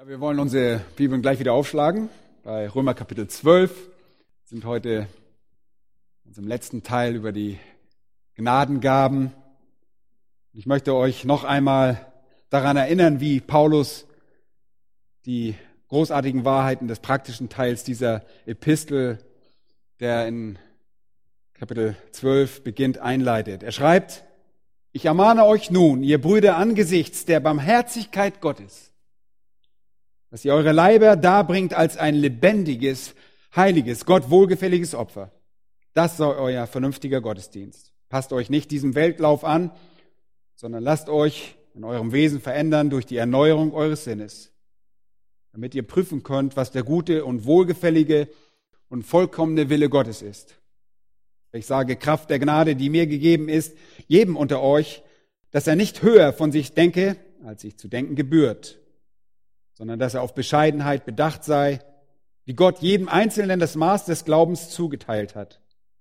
Ja, wir wollen unsere Bibeln gleich wieder aufschlagen. Bei Römer Kapitel 12 sind heute in unserem letzten Teil über die Gnadengaben. Ich möchte euch noch einmal daran erinnern, wie Paulus die großartigen Wahrheiten des praktischen Teils dieser Epistel, der in Kapitel 12 beginnt, einleitet. Er schreibt: Ich ermahne euch nun, ihr Brüder, angesichts der Barmherzigkeit Gottes, dass ihr eure Leiber darbringt als ein lebendiges, heiliges, Gott wohlgefälliges Opfer. Das sei euer vernünftiger Gottesdienst. Passt euch nicht diesem Weltlauf an, sondern lasst euch in eurem Wesen verändern durch die Erneuerung eures Sinnes, damit ihr prüfen könnt, was der gute und wohlgefällige und vollkommene Wille Gottes ist. Ich sage, Kraft der Gnade, die mir gegeben ist, jedem unter euch, dass er nicht höher von sich denke, als sich zu denken gebührt, sondern dass er auf Bescheidenheit bedacht sei, wie Gott jedem Einzelnen das Maß des Glaubens zugeteilt hat.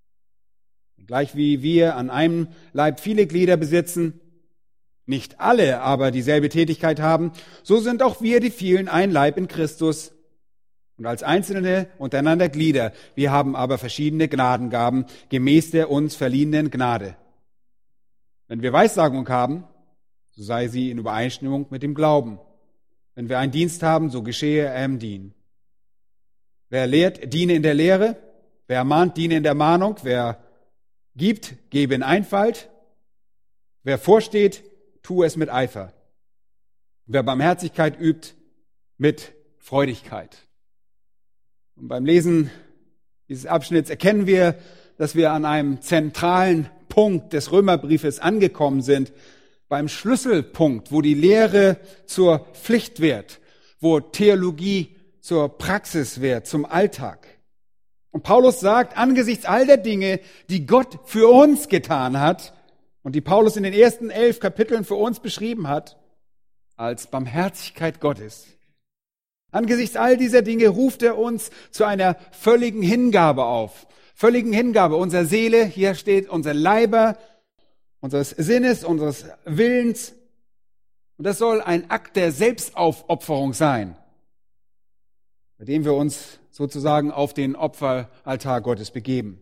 Gleich wie wir an einem Leib viele Glieder besitzen, nicht alle aber dieselbe Tätigkeit haben, so sind auch wir, die vielen, ein Leib in Christus und als Einzelne untereinander Glieder. Wir haben aber verschiedene Gnadengaben, gemäß der uns verliehenen Gnade. Wenn wir Weissagung haben, so sei sie in Übereinstimmung mit dem Glauben. Wenn wir einen Dienst haben, so geschehe er im Dien. Wer lehrt, diene in der Lehre. Wer ermahnt, diene in der Mahnung. Wer gibt, gebe in Einfalt. Wer vorsteht, tue es mit Eifer. Wer Barmherzigkeit übt, mit Freudigkeit. Und beim Lesen dieses Abschnitts erkennen wir, dass wir an einem zentralen Punkt des Römerbriefes angekommen sind, beim Schlüsselpunkt, wo die Lehre zur Pflicht wird, wo Theologie zur Praxis wird, zum Alltag. Und Paulus sagt, angesichts all der Dinge, die Gott für uns getan hat und die Paulus in den ersten 11 Kapiteln für uns beschrieben hat, als Barmherzigkeit Gottes. Angesichts all dieser Dinge ruft er uns zu einer völligen Hingabe auf. Völligen Hingabe unserer Seele, hier steht unser Leiber, unseres Sinnes, unseres Willens. Und das soll ein Akt der Selbstaufopferung sein, bei dem wir uns sozusagen auf den Opferaltar Gottes begeben.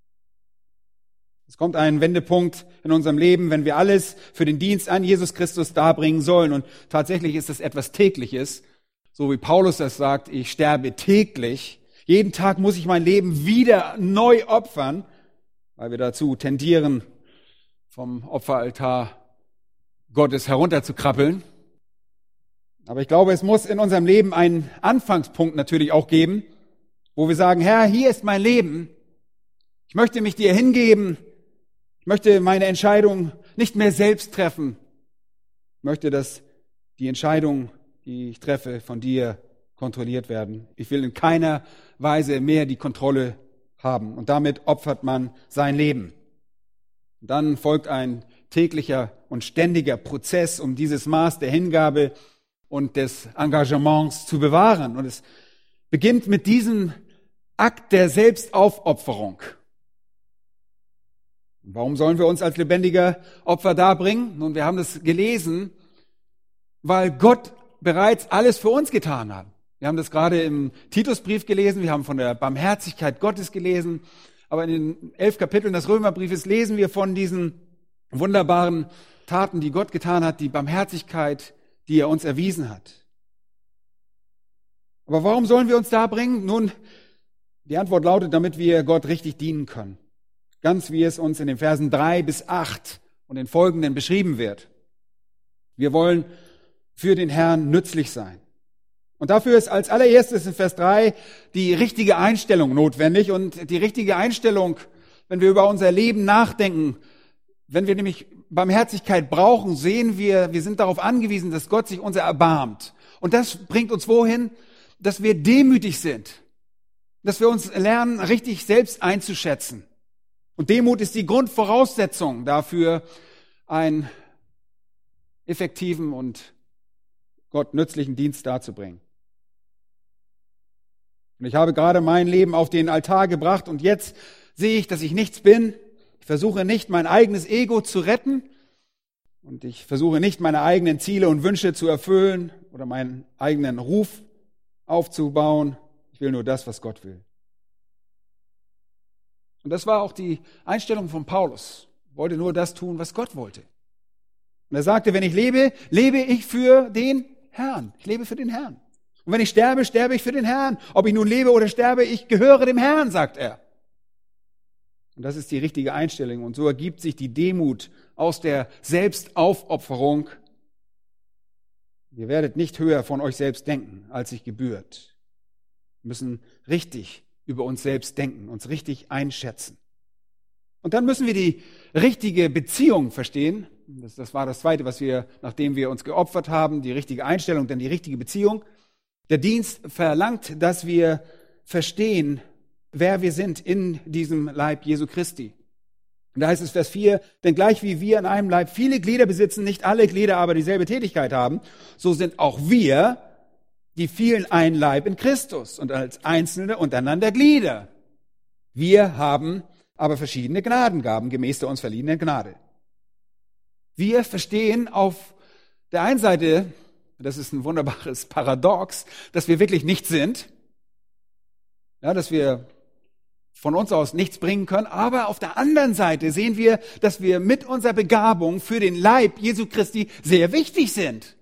Es kommt ein Wendepunkt in unserem Leben, wenn wir alles für den Dienst an Jesus Christus darbringen sollen. Und tatsächlich ist es etwas Tägliches, so wie Paulus das sagt, ich sterbe täglich. Jeden Tag muss ich mein Leben wieder neu opfern, weil wir dazu tendieren, vom Opferaltar Gottes herunterzukrabbeln. Aber ich glaube, es muss in unserem Leben einen Anfangspunkt natürlich auch geben, wo wir sagen, Herr, hier ist mein Leben. Ich möchte mich dir hingeben. Ich möchte meine Entscheidung nicht mehr selbst treffen. Ich möchte, dass die Entscheidungen, die ich treffe, von dir kontrolliert werden. Ich will in keiner Weise mehr die Kontrolle haben. Und damit opfert man sein Leben. Und dann folgt ein täglicher und ständiger Prozess, um dieses Maß der Hingabe und des Engagements zu bewahren. Und es beginnt mit diesem Akt der Selbstaufopferung. Warum sollen wir uns als lebendiger Opfer darbringen? Nun, wir haben das gelesen, weil Gott bereits alles für uns getan hat. Wir haben das gerade im Titusbrief gelesen, wir haben von der Barmherzigkeit Gottes gelesen, aber in den 11 Kapiteln des Römerbriefes lesen wir von diesen wunderbaren Taten, die Gott getan hat, die Barmherzigkeit, die er uns erwiesen hat. Aber warum sollen wir uns darbringen? Nun, die Antwort lautet, damit wir Gott richtig dienen können. Ganz wie es uns in den Versen 3 bis 8 und den folgenden beschrieben wird. Wir wollen für den Herrn nützlich sein. Und dafür ist als allererstes in Vers 3 die richtige Einstellung notwendig. Und die richtige Einstellung, wenn wir über unser Leben nachdenken, wenn wir nämlich Barmherzigkeit brauchen, sehen wir sind darauf angewiesen, dass Gott sich unser erbarmt. Und das bringt uns wohin? Dass wir demütig sind. Dass wir uns lernen, richtig selbst einzuschätzen. Und Demut ist die Grundvoraussetzung dafür, einen effektiven und Gott nützlichen Dienst darzubringen. Und ich habe gerade mein Leben auf den Altar gebracht und jetzt sehe ich, dass ich nichts bin. Ich versuche nicht, mein eigenes Ego zu retten, Und ich versuche nicht, meine eigenen Ziele und Wünsche zu erfüllen oder meinen eigenen Ruf aufzubauen. Ich will nur das, was Gott will. Und das war auch die Einstellung von Paulus. Er wollte nur das tun, was Gott wollte. Und er sagte, wenn ich lebe, lebe ich für den Herrn. Ich lebe für den Herrn. Und wenn ich sterbe, sterbe ich für den Herrn. Ob ich nun lebe oder sterbe, ich gehöre dem Herrn, sagt er. Und das ist die richtige Einstellung. Und so ergibt sich die Demut aus der Selbstaufopferung. Ihr werdet nicht höher von euch selbst denken, als sich gebührt. Wir müssen richtig über uns selbst denken, uns richtig einschätzen. Und dann müssen wir die richtige Beziehung verstehen. Das war das Zweite, was wir, nachdem wir uns geopfert haben, die richtige Einstellung, dann die richtige Beziehung. Der Dienst verlangt, dass wir verstehen, wer wir sind in diesem Leib Jesu Christi. Und da heißt es Vers 4, denn gleich wie wir in einem Leib viele Glieder besitzen, nicht alle Glieder aber dieselbe Tätigkeit haben, so sind auch wir, die vielen ein Leib in Christus und als Einzelne untereinander Glieder. Wir haben aber verschiedene Gnadengaben gemäß der uns verliehenen Gnade. Wir verstehen auf der einen Seite, das ist ein wunderbares Paradox, dass wir wirklich nichts sind, ja, dass wir von uns aus nichts bringen können, aber auf der anderen Seite sehen wir, dass wir mit unserer Begabung für den Leib Jesu Christi sehr wichtig sind.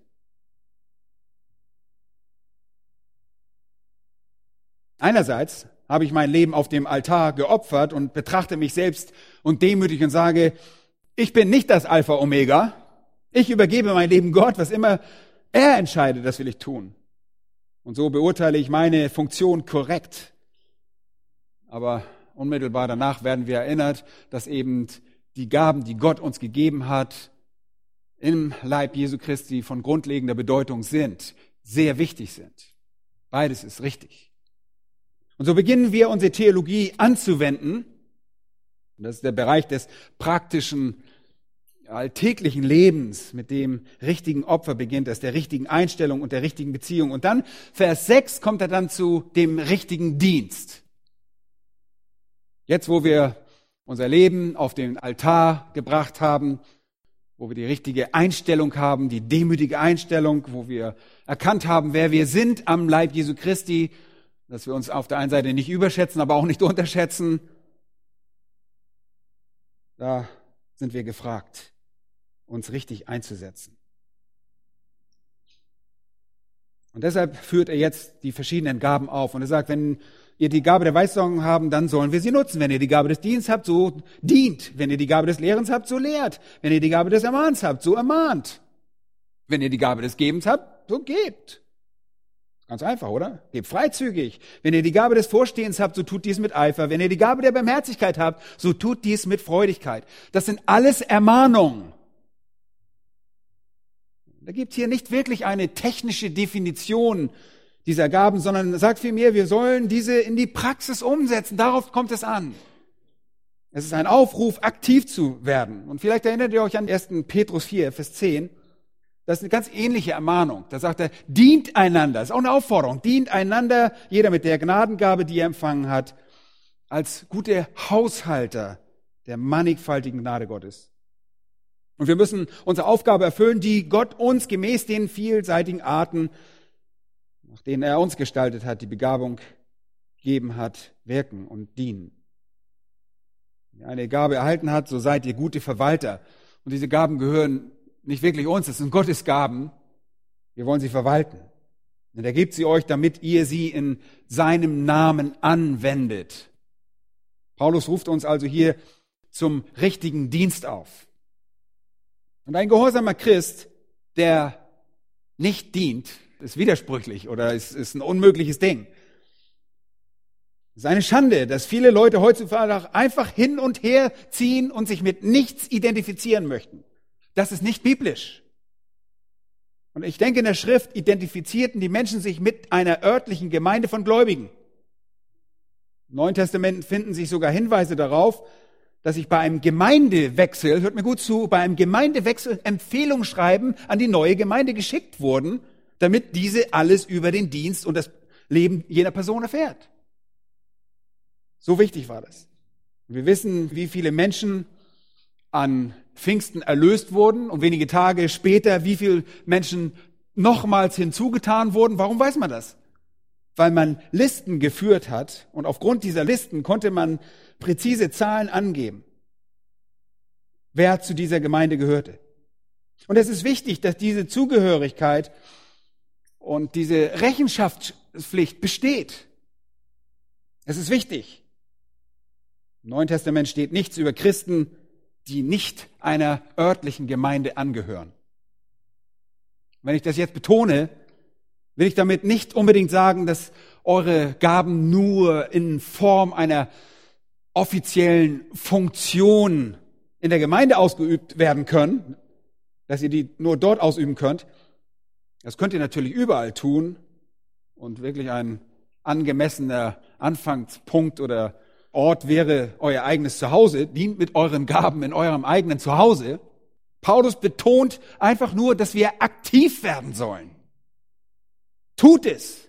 Einerseits habe ich mein Leben auf dem Altar geopfert und betrachte mich selbst und demütig und sage, ich bin nicht das Alpha Omega. Ich übergebe mein Leben Gott, was immer er entscheidet, das will ich tun. Und so beurteile ich meine Funktion korrekt. Aber unmittelbar danach werden wir erinnert, dass eben die Gaben, die Gott uns gegeben hat, im Leib Jesu Christi von grundlegender Bedeutung sind, sehr wichtig sind. Beides ist richtig. Und so beginnen wir unsere Theologie anzuwenden. Das ist der Bereich des praktischen, alltäglichen Lebens, mit dem richtigen Opfer beginnt es, der richtigen Einstellung und der richtigen Beziehung. Und dann, Vers 6, kommt er dann zu dem richtigen Dienst. Jetzt, wo wir unser Leben auf den Altar gebracht haben, wo wir die richtige Einstellung haben, die demütige Einstellung, wo wir erkannt haben, wer wir sind am Leib Jesu Christi, dass wir uns auf der einen Seite nicht überschätzen, aber auch nicht unterschätzen, da sind wir gefragt, uns richtig einzusetzen. Und deshalb führt er jetzt die verschiedenen Gaben auf. Und er sagt, wenn ihr die Gabe der Weissagung haben, dann sollen wir sie nutzen. Wenn ihr die Gabe des Dienstes habt, so dient. Wenn ihr die Gabe des Lehrens habt, so lehrt. Wenn ihr die Gabe des Ermahnens habt, so ermahnt. Wenn ihr die Gabe des Gebens habt, so gebt. Ganz einfach, oder? Gebt freizügig. Wenn ihr die Gabe des Vorstehens habt, so tut dies mit Eifer. Wenn ihr die Gabe der Barmherzigkeit habt, so tut dies mit Freudigkeit. Das sind alles Ermahnungen. Da gibt es hier nicht wirklich eine technische Definition dieser Gaben, sondern sagt vielmehr, wir sollen diese in die Praxis umsetzen. Darauf kommt es an. Es ist ein Aufruf, aktiv zu werden. Und vielleicht erinnert ihr euch an 1. Petrus 4, Vers 10. Das ist eine ganz ähnliche Ermahnung. Da sagt er, dient einander. Das ist auch eine Aufforderung. Dient einander, jeder mit der Gnadengabe, die er empfangen hat, als gute Haushalter der mannigfaltigen Gnade Gottes. Und wir müssen unsere Aufgabe erfüllen, die Gott uns gemäß den vielseitigen Arten, nach denen er uns gestaltet hat, die Begabung gegeben hat, wirken und dienen. Wenn ihr eine Gabe erhalten habt, so seid ihr gute Verwalter. Und diese Gaben gehören nicht wirklich uns, das sind Gottes Gaben. Wir wollen sie verwalten. Und er gibt sie euch, damit ihr sie in seinem Namen anwendet. Paulus ruft uns also hier zum richtigen Dienst auf. Und ein gehorsamer Christ, der nicht dient, ist widersprüchlich oder ist ein unmögliches Ding. Es ist eine Schande, dass viele Leute heutzutage einfach hin und her ziehen und sich mit nichts identifizieren möchten. Das ist nicht biblisch. Und ich denke, in der Schrift identifizierten die Menschen sich mit einer örtlichen Gemeinde von Gläubigen. Im Neuen Testament finden sich sogar Hinweise darauf, dass ich bei einem Gemeindewechsel, hört mir gut zu, bei einem Gemeindewechsel Empfehlungsschreiben an die neue Gemeinde geschickt wurden, damit diese alles über den Dienst und das Leben jener Person erfährt. So wichtig war das. Und wir wissen, wie viele Menschen an Pfingsten erlöst wurden und wenige Tage später, wie viele Menschen nochmals hinzugetan wurden. Warum weiß man das? Weil man Listen geführt hat und aufgrund dieser Listen konnte man präzise Zahlen angeben, wer zu dieser Gemeinde gehörte. Und es ist wichtig, dass diese Zugehörigkeit und diese Rechenschaftspflicht besteht. Es ist wichtig. Im Neuen Testament steht nichts über Christen, die nicht einer örtlichen Gemeinde angehören. Wenn ich das jetzt betone, will ich damit nicht unbedingt sagen, dass eure Gaben nur in Form einer offiziellen Funktion in der Gemeinde ausgeübt werden können, dass ihr die nur dort ausüben könnt. Das könnt ihr natürlich überall tun und wirklich ein angemessener Anfangspunkt oder Ort wäre euer eigenes Zuhause, dient mit euren Gaben in eurem eigenen Zuhause. Paulus betont einfach nur, dass wir aktiv werden sollen. Tut es.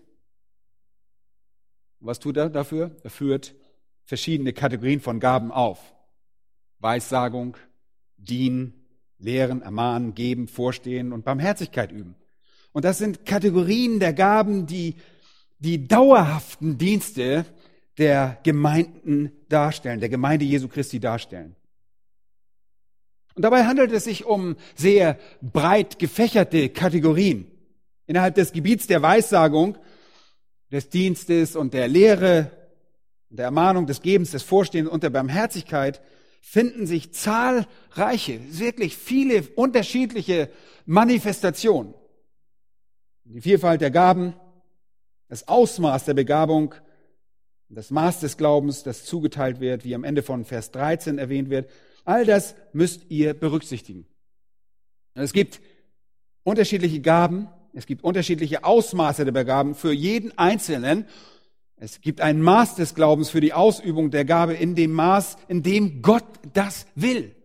Was tut er dafür? Er führt verschiedene Kategorien von Gaben auf. Weissagung, Dienen, Lehren, Ermahnen, Geben, Vorstehen und Barmherzigkeit üben. Und das sind Kategorien der Gaben, die dauerhaften Dienste der Gemeinden darstellen, der Gemeinde Jesu Christi darstellen. Und dabei handelt es sich um sehr breit gefächerte Kategorien. Innerhalb des Gebiets der Weissagung, des Dienstes und der Lehre, der Ermahnung, des Gebens, des Vorstehens und der Barmherzigkeit finden sich zahlreiche, wirklich viele unterschiedliche Manifestationen. Die Vielfalt der Gaben, das Ausmaß der Begabung, das Maß des Glaubens, das zugeteilt wird, wie am Ende von Vers 13 erwähnt wird, all das müsst ihr berücksichtigen. Es gibt unterschiedliche Gaben, es gibt unterschiedliche Ausmaße der Begaben für jeden Einzelnen. Es gibt ein Maß des Glaubens für die Ausübung der Gabe in dem Maß, in dem Gott das will.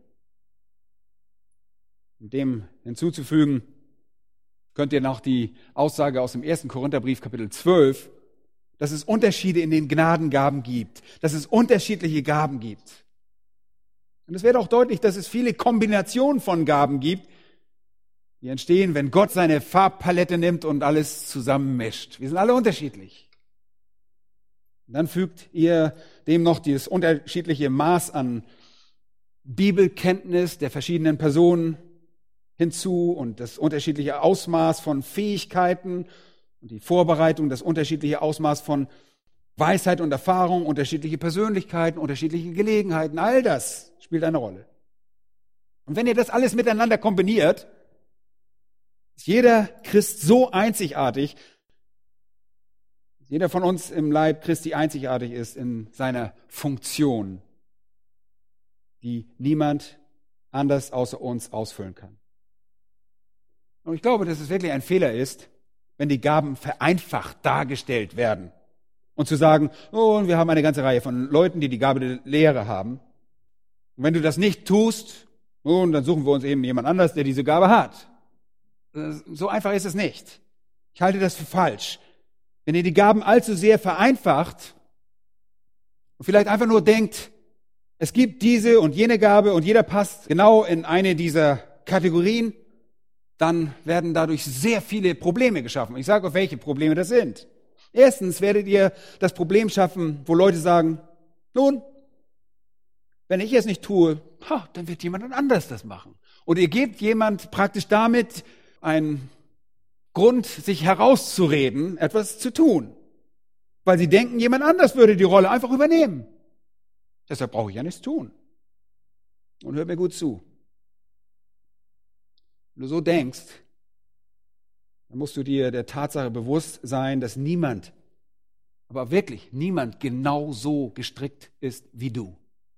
Um dem hinzuzufügen, könnt ihr noch die Aussage aus dem 1. Korintherbrief, Kapitel 12, dass es Unterschiede in den Gnadengaben gibt, dass es unterschiedliche Gaben gibt. Und es wird auch deutlich, dass es viele Kombinationen von Gaben gibt, die entstehen, wenn Gott seine Farbpalette nimmt und alles zusammenmischt. Wir sind alle unterschiedlich. Und dann fügt ihr dem noch dieses unterschiedliche Maß an Bibelkenntnis der verschiedenen Personen hinzu und das unterschiedliche Ausmaß von Fähigkeiten und die Vorbereitung, das unterschiedliche Ausmaß von Weisheit und Erfahrung, unterschiedliche Persönlichkeiten, unterschiedliche Gelegenheiten, all das spielt eine Rolle. Und wenn ihr das alles miteinander kombiniert, ist jeder Christ so einzigartig, dass jeder von uns im Leib Christi einzigartig ist in seiner Funktion, die niemand anders außer uns ausfüllen kann. Und ich glaube, dass es wirklich ein Fehler ist, wenn die Gaben vereinfacht dargestellt werden. Und zu sagen, oh, wir haben eine ganze Reihe von Leuten, die die Gabe der Lehre haben. Und wenn du das nicht tust, oh, dann suchen wir uns eben jemand anders, der diese Gabe hat. So einfach ist es nicht. Ich halte das für falsch. Wenn ihr die Gaben allzu sehr vereinfacht und vielleicht einfach nur denkt, es gibt diese und jene Gabe und jeder passt genau in eine dieser Kategorien, dann werden dadurch sehr viele Probleme geschaffen. Ich sage euch, welche Probleme das sind. Erstens werdet ihr das Problem schaffen, wo Leute sagen, nun, wenn ich es nicht tue, dann wird jemand anders das machen. Und ihr gebt jemand praktisch damit einen Grund, sich herauszureden, etwas zu tun. Weil sie denken, jemand anders würde die Rolle einfach übernehmen. Deshalb brauche ich ja nichts tun. Und hört mir gut zu. Wenn du so denkst, dann musst du dir der Tatsache bewusst sein, dass niemand, aber wirklich niemand genau so gestrickt ist wie du.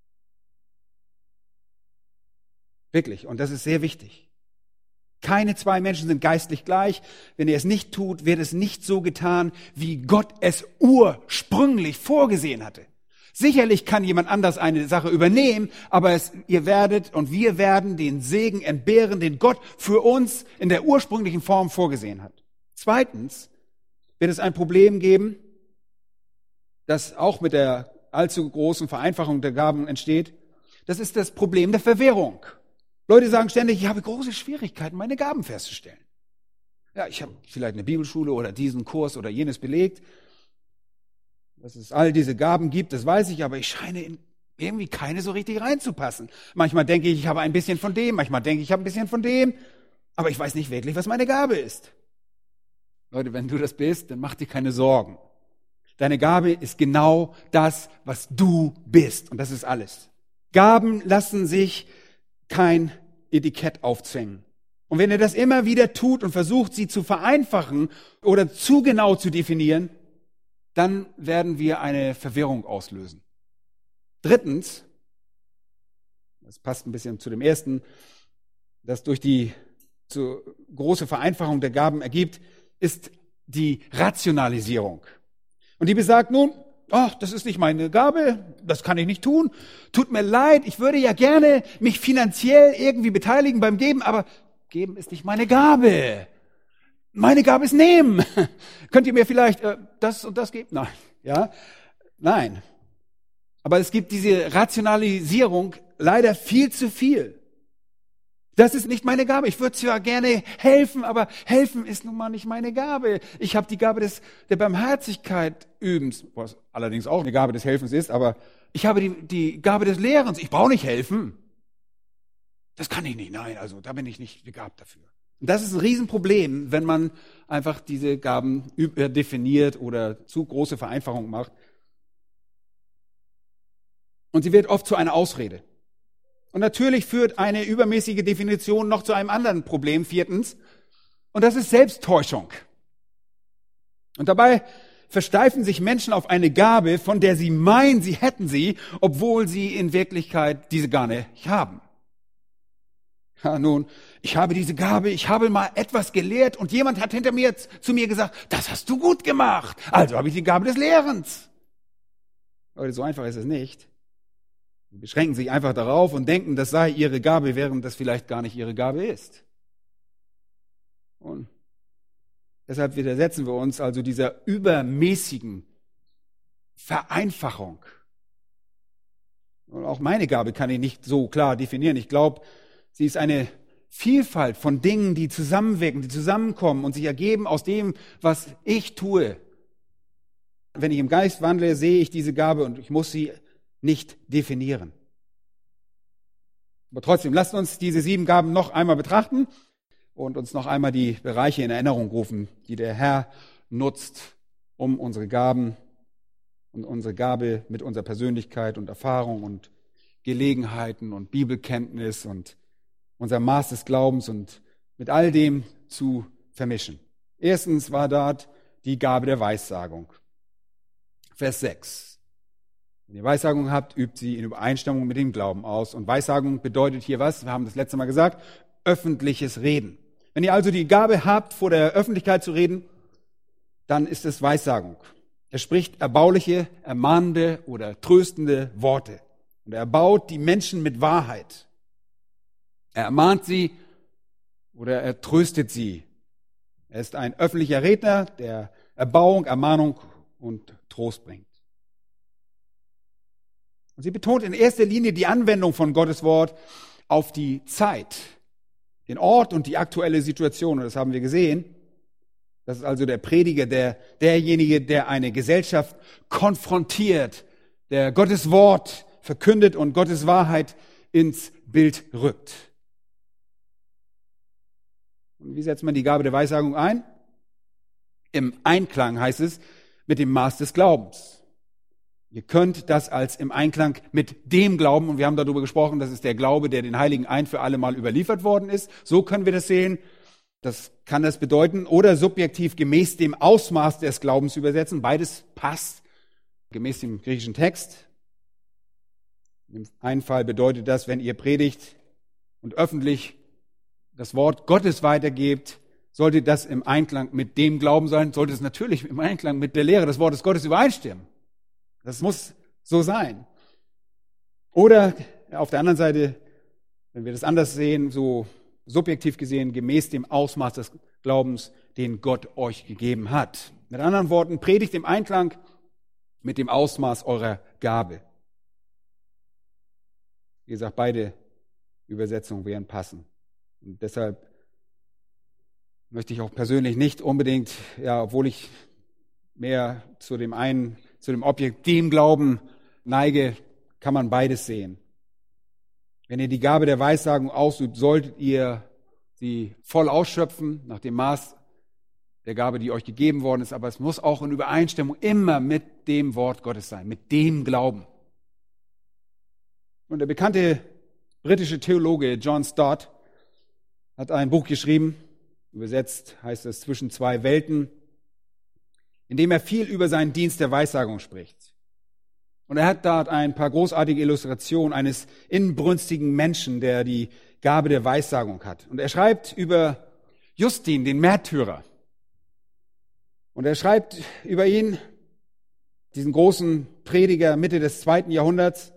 Wirklich. Und das ist sehr wichtig. Keine zwei Menschen sind geistlich gleich. Wenn ihr es nicht tut, wird es nicht so getan, wie Gott es ursprünglich vorgesehen hatte. Sicherlich kann jemand anders eine Sache übernehmen, aber ihr werdet und wir werden den Segen entbehren, den Gott für uns in der ursprünglichen Form vorgesehen hat. Zweitens wird es ein Problem geben, das auch mit der allzu großen Vereinfachung der Gaben entsteht. Das ist das Problem der Verwirrung. Leute sagen ständig, ich habe große Schwierigkeiten, meine Gaben festzustellen. Ja, ich habe vielleicht eine Bibelschule oder diesen Kurs oder jenes belegt. Dass es all diese Gaben gibt, das weiß ich, aber ich scheine in irgendwie keine so richtig reinzupassen. Manchmal denke ich, ich habe ein bisschen von dem, manchmal denke ich, ich habe ein bisschen von dem, aber ich weiß nicht wirklich, was meine Gabe ist. Leute, wenn du das bist, dann mach dir keine Sorgen. Deine Gabe ist genau das, was du bist, und das ist alles. Gaben lassen sich kein Etikett aufzwängen. Und wenn er das immer wieder tut und versucht, sie zu vereinfachen oder zu genau zu definieren, dann werden wir eine Verwirrung auslösen. Drittens, das passt ein bisschen zu dem ersten, das durch die große Vereinfachung der Gaben ergibt, ist die Rationalisierung. Und die besagt nun, das ist nicht meine Gabe, das kann ich nicht tun, tut mir leid, ich würde ja gerne mich finanziell irgendwie beteiligen beim Geben, aber geben ist nicht meine Gabe. Meine Gabe ist nehmen. Könnt ihr mir vielleicht das und das geben? Nein, ja, nein. Aber es gibt diese Rationalisierung leider viel zu viel. Das ist nicht meine Gabe. Ich würde zwar gerne helfen, aber helfen ist nun mal nicht meine Gabe. Ich habe die Gabe der Barmherzigkeit übens, was allerdings auch eine Gabe des Helfens ist, aber ich habe die Gabe des Lehrens. Ich brauche nicht helfen. Das kann ich nicht. Nein, also da bin ich nicht begabt dafür. Und das ist ein Riesenproblem, wenn man einfach diese Gaben definiert oder zu große Vereinfachung macht. Und sie wird oft zu einer Ausrede. Und natürlich führt eine übermäßige Definition noch zu einem anderen Problem, viertens. Und das ist Selbsttäuschung. Und dabei versteifen sich Menschen auf eine Gabe, von der sie meinen, sie hätten sie, obwohl sie in Wirklichkeit diese gar nicht haben. Ja, nun, ich habe diese Gabe, ich habe mal etwas gelehrt und jemand hat hinter mir zu mir gesagt, das hast du gut gemacht. Also habe ich die Gabe des Lehrens. Leute, so einfach ist es nicht. Sie beschränken sich einfach darauf und denken, das sei ihre Gabe, während das vielleicht gar nicht ihre Gabe ist. Und deshalb widersetzen wir uns also dieser übermäßigen Vereinfachung. Und auch meine Gabe kann ich nicht so klar definieren. Ich glaube, sie ist eine Vielfalt von Dingen, die zusammenwirken, die zusammenkommen und sich ergeben aus dem, was ich tue. Wenn ich im Geist wandle, sehe ich diese Gabe und ich muss sie nicht definieren. Aber trotzdem, lasst uns diese 7 Gaben noch einmal betrachten und uns noch einmal die Bereiche in Erinnerung rufen, die der Herr nutzt, um unsere Gaben und unsere Gabe mit unserer Persönlichkeit und Erfahrung und Gelegenheiten und Bibelkenntnis und unser Maß des Glaubens und mit all dem zu vermischen. Erstens war dort die Gabe der Weissagung. Vers 6. Wenn ihr Weissagung habt, übt sie in Übereinstimmung mit dem Glauben aus. Und Weissagung bedeutet hier was? Wir haben das letzte Mal gesagt, öffentliches Reden. Wenn ihr also die Gabe habt, vor der Öffentlichkeit zu reden, dann ist es Weissagung. Er spricht erbauliche, ermahnende oder tröstende Worte. Und er erbaut die Menschen mit Wahrheit. Er ermahnt sie oder er tröstet sie. Er ist ein öffentlicher Redner, der Erbauung, Ermahnung und Trost bringt. Und sie betont in erster Linie die Anwendung von Gottes Wort auf die Zeit, den Ort und die aktuelle Situation. Und das haben wir gesehen. Das ist also der Prediger, derjenige, der eine Gesellschaft konfrontiert, der Gottes Wort verkündet und Gottes Wahrheit ins Bild rückt. Und wie setzt man die Gabe der Weissagung ein? Im Einklang heißt es, mit dem Maß des Glaubens. Ihr könnt das als im Einklang mit dem Glauben, und wir haben darüber gesprochen, das ist der Glaube, der den Heiligen ein für alle Mal überliefert worden ist. So können wir das sehen. Das kann das bedeuten. Oder subjektiv gemäß dem Ausmaß des Glaubens übersetzen. Beides passt gemäß dem griechischen Text. Im einen Fall bedeutet das, wenn ihr predigt und öffentlich das Wort Gottes weitergebt, sollte das im Einklang mit dem Glauben sein, sollte es natürlich im Einklang mit der Lehre des Wortes Gottes übereinstimmen. Das muss so sein. Oder auf der anderen Seite, wenn wir das anders sehen, so subjektiv gesehen, gemäß dem Ausmaß des Glaubens, den Gott euch gegeben hat. Mit anderen Worten, predigt im Einklang mit dem Ausmaß eurer Gabe. Wie gesagt, beide Übersetzungen wären passend. Und deshalb möchte ich auch persönlich nicht unbedingt, obwohl ich mehr zu dem Objekt, dem Glauben neige, kann man beides sehen. Wenn ihr die Gabe der Weissagung ausübt, solltet ihr sie voll ausschöpfen, nach dem Maß der Gabe, die euch gegeben worden ist. Aber es muss auch in Übereinstimmung immer mit dem Wort Gottes sein, mit dem Glauben. Und der bekannte britische Theologe John Stott hat ein Buch geschrieben, übersetzt heißt es Zwischen zwei Welten, in dem er viel über seinen Dienst der Weissagung spricht. Und er hat dort ein paar großartige Illustrationen eines inbrünstigen Menschen, der die Gabe der Weissagung hat. Und er schreibt über Justin, den Märtyrer. Und er schreibt über ihn, diesen großen Prediger Mitte des 2. Jahrhunderts.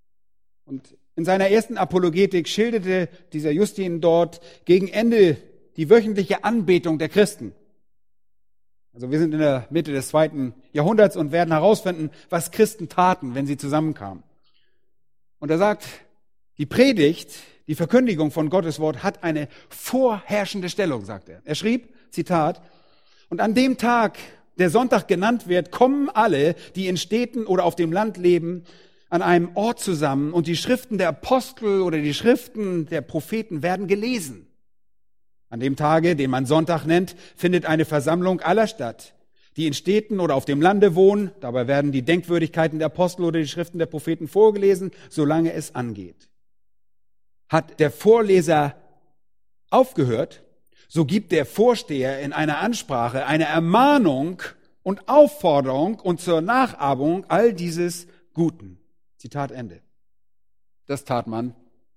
Und in seiner ersten Apologetik schilderte dieser Justin dort gegen Ende die wöchentliche Anbetung der Christen. Also wir sind in der Mitte des 2. Jahrhunderts und werden herausfinden, was Christen taten, wenn sie zusammenkamen. Und er sagt, die Predigt, die Verkündigung von Gottes Wort hat eine vorherrschende Stellung, sagt er. Er schrieb, Zitat, und an dem Tag, der Sonntag genannt wird, kommen alle, die in Städten oder auf dem Land leben, an einem Ort zusammen und die Schriften der Apostel oder die Schriften der Propheten werden gelesen. An dem Tage, den man Sonntag nennt, findet eine Versammlung aller statt, die in Städten oder auf dem Lande wohnen. Dabei werden die Denkwürdigkeiten der Apostel oder die Schriften der Propheten vorgelesen, solange es angeht. Hat der Vorleser aufgehört, so gibt der Vorsteher in einer Ansprache eine Ermahnung und Aufforderung und zur Nachahmung all dieses Guten. Zitat Ende. Das tat man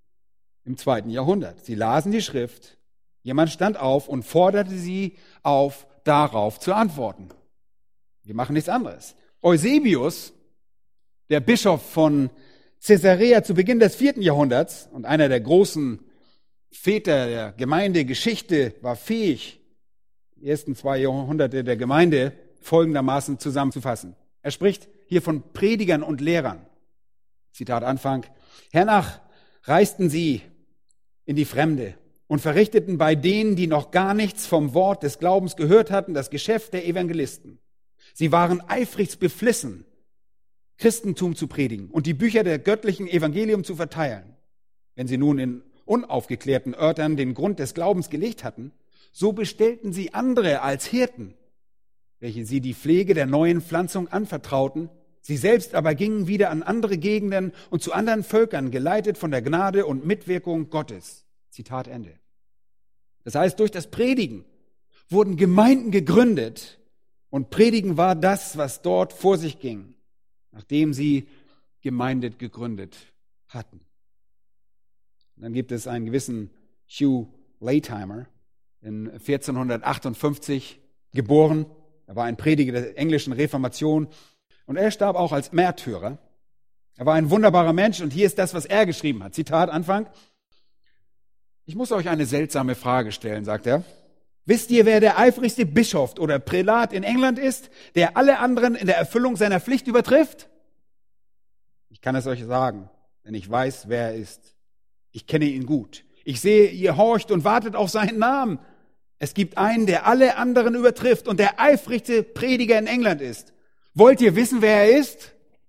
im 2. Jahrhundert. Sie lasen die Schrift, jemand stand auf und forderte sie auf, darauf zu antworten. Wir machen nichts anderes. Eusebius, der Bischof von Caesarea zu Beginn des 4. Jahrhunderts und einer der großen Väter der Gemeindegeschichte, war fähig, die ersten 2 Jahrhunderte der Gemeinde folgendermaßen zusammenzufassen. Er spricht hier von Predigern und Lehrern. Zitat Anfang. Hernach reisten sie in die Fremde und verrichteten bei denen, die noch gar nichts vom Wort des Glaubens gehört hatten, das Geschäft der Evangelisten. Sie waren eifrigst beflissen, Christentum zu predigen und die Bücher der göttlichen Evangelium zu verteilen. Wenn sie nun in unaufgeklärten Örtern den Grund des Glaubens gelegt hatten, so bestellten sie andere als Hirten, welche sie die Pflege der neuen Pflanzung anvertrauten. Sie selbst aber gingen wieder an andere Gegenden und zu anderen Völkern, geleitet von der Gnade und Mitwirkung Gottes. Zitat Ende. Das heißt, durch das Predigen wurden Gemeinden gegründet und Predigen war das, was dort vor sich ging, nachdem sie Gemeinde gegründet hatten. Und dann gibt es einen gewissen Hugh Latimer, in 1458 geboren. Er war ein Prediger der englischen Reformation und er starb auch als Märtyrer. Er war ein wunderbarer Mensch und hier ist das, was er geschrieben hat. Zitat Anfang. Ich muss euch eine seltsame Frage stellen, sagt er. Wisst ihr, wer der eifrigste Bischof oder Prälat in England ist, der alle anderen in der Erfüllung seiner Pflicht übertrifft? Ich kann es euch sagen, denn ich weiß, wer er ist. Ich kenne ihn gut. Ich sehe, ihr horcht und wartet auf seinen Namen. Es gibt einen, der alle anderen übertrifft und der eifrigste Prediger in England ist. Wollt ihr wissen, wer er ist?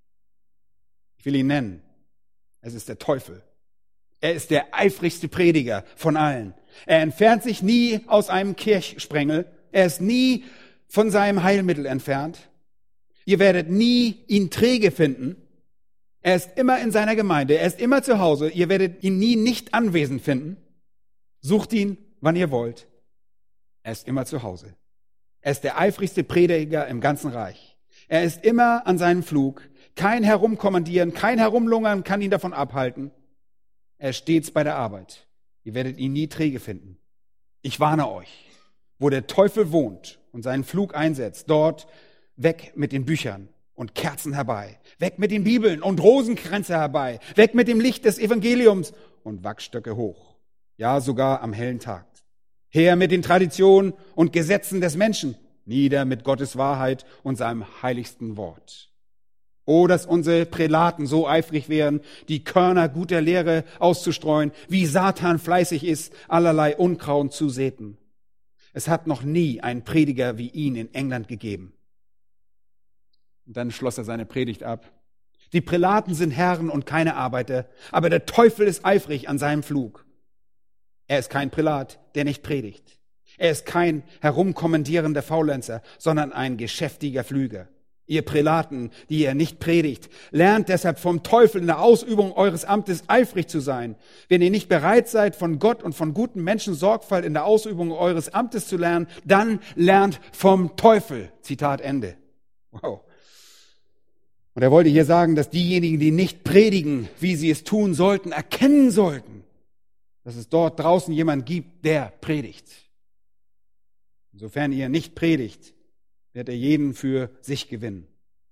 Ich will ihn nennen. Es ist der Teufel. Er ist der eifrigste Prediger von allen. Er entfernt sich nie aus einem Kirchsprengel. Er ist nie von seinem Heilmittel entfernt. Ihr werdet nie ihn träge finden. Er ist immer in seiner Gemeinde. Er ist immer zu Hause. Ihr werdet ihn nie nicht anwesend finden. Sucht ihn, wann ihr wollt. Er ist immer zu Hause. Er ist der eifrigste Prediger im ganzen Reich. Er ist immer an seinem Flug. Kein Herumkommandieren, kein Herumlungern kann ihn davon abhalten. Er ist stets bei der Arbeit. Ihr werdet ihn nie träge finden. Ich warne euch, wo der Teufel wohnt und seinen Flug einsetzt, dort weg mit den Büchern und Kerzen herbei, weg mit den Bibeln und Rosenkränze herbei, weg mit dem Licht des Evangeliums und Wachstöcke hoch. Ja, sogar am hellen Tag. Her mit den Traditionen und Gesetzen des Menschen, nieder mit Gottes Wahrheit und seinem heiligsten Wort. Oh, dass unsere Prälaten so eifrig wären, die Körner guter Lehre auszustreuen, wie Satan fleißig ist, allerlei Unkraut zu säten. Es hat noch nie einen Prediger wie ihn in England gegeben. Und dann schloss er seine Predigt ab. Die Prälaten sind Herren und keine Arbeiter, aber der Teufel ist eifrig an seinem Flug. Er ist kein Prälat, der nicht predigt. Er ist kein herumkommandierender Faulenzer, sondern ein geschäftiger Flüger. Ihr Prälaten, die ihr nicht predigt, lernt deshalb vom Teufel in der Ausübung eures Amtes eifrig zu sein. Wenn ihr nicht bereit seid, von Gott und von guten Menschen Sorgfalt in der Ausübung eures Amtes zu lernen, dann lernt vom Teufel. Zitat Ende. Wow. Und er wollte hier sagen, dass diejenigen, die nicht predigen, wie sie es tun sollten, erkennen sollten, dass es dort draußen jemand gibt, der predigt. Insofern ihr nicht predigt, wird er jeden für sich gewinnen.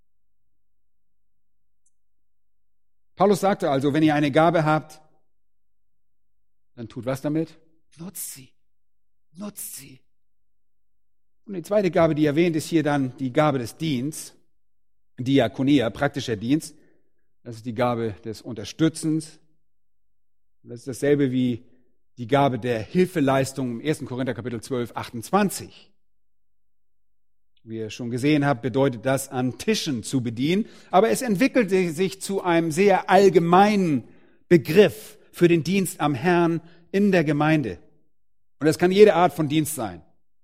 Paulus sagte also, wenn ihr eine Gabe habt, dann tut was damit? Nutzt sie. Nutzt sie. Und die zweite Gabe, die erwähnt, ist hier dann die Gabe des Dienstes, Diakonia, praktischer Dienst. Das ist die Gabe des Unterstützens. Das ist dasselbe wie die Gabe der Hilfeleistung im 1. Korinther Kapitel 12, 28. Wie ihr schon gesehen habt, bedeutet das, an Tischen zu bedienen. Aber es entwickelte sich zu einem sehr allgemeinen Begriff für den Dienst am Herrn in der Gemeinde. Und das kann jede Art von Dienst sein.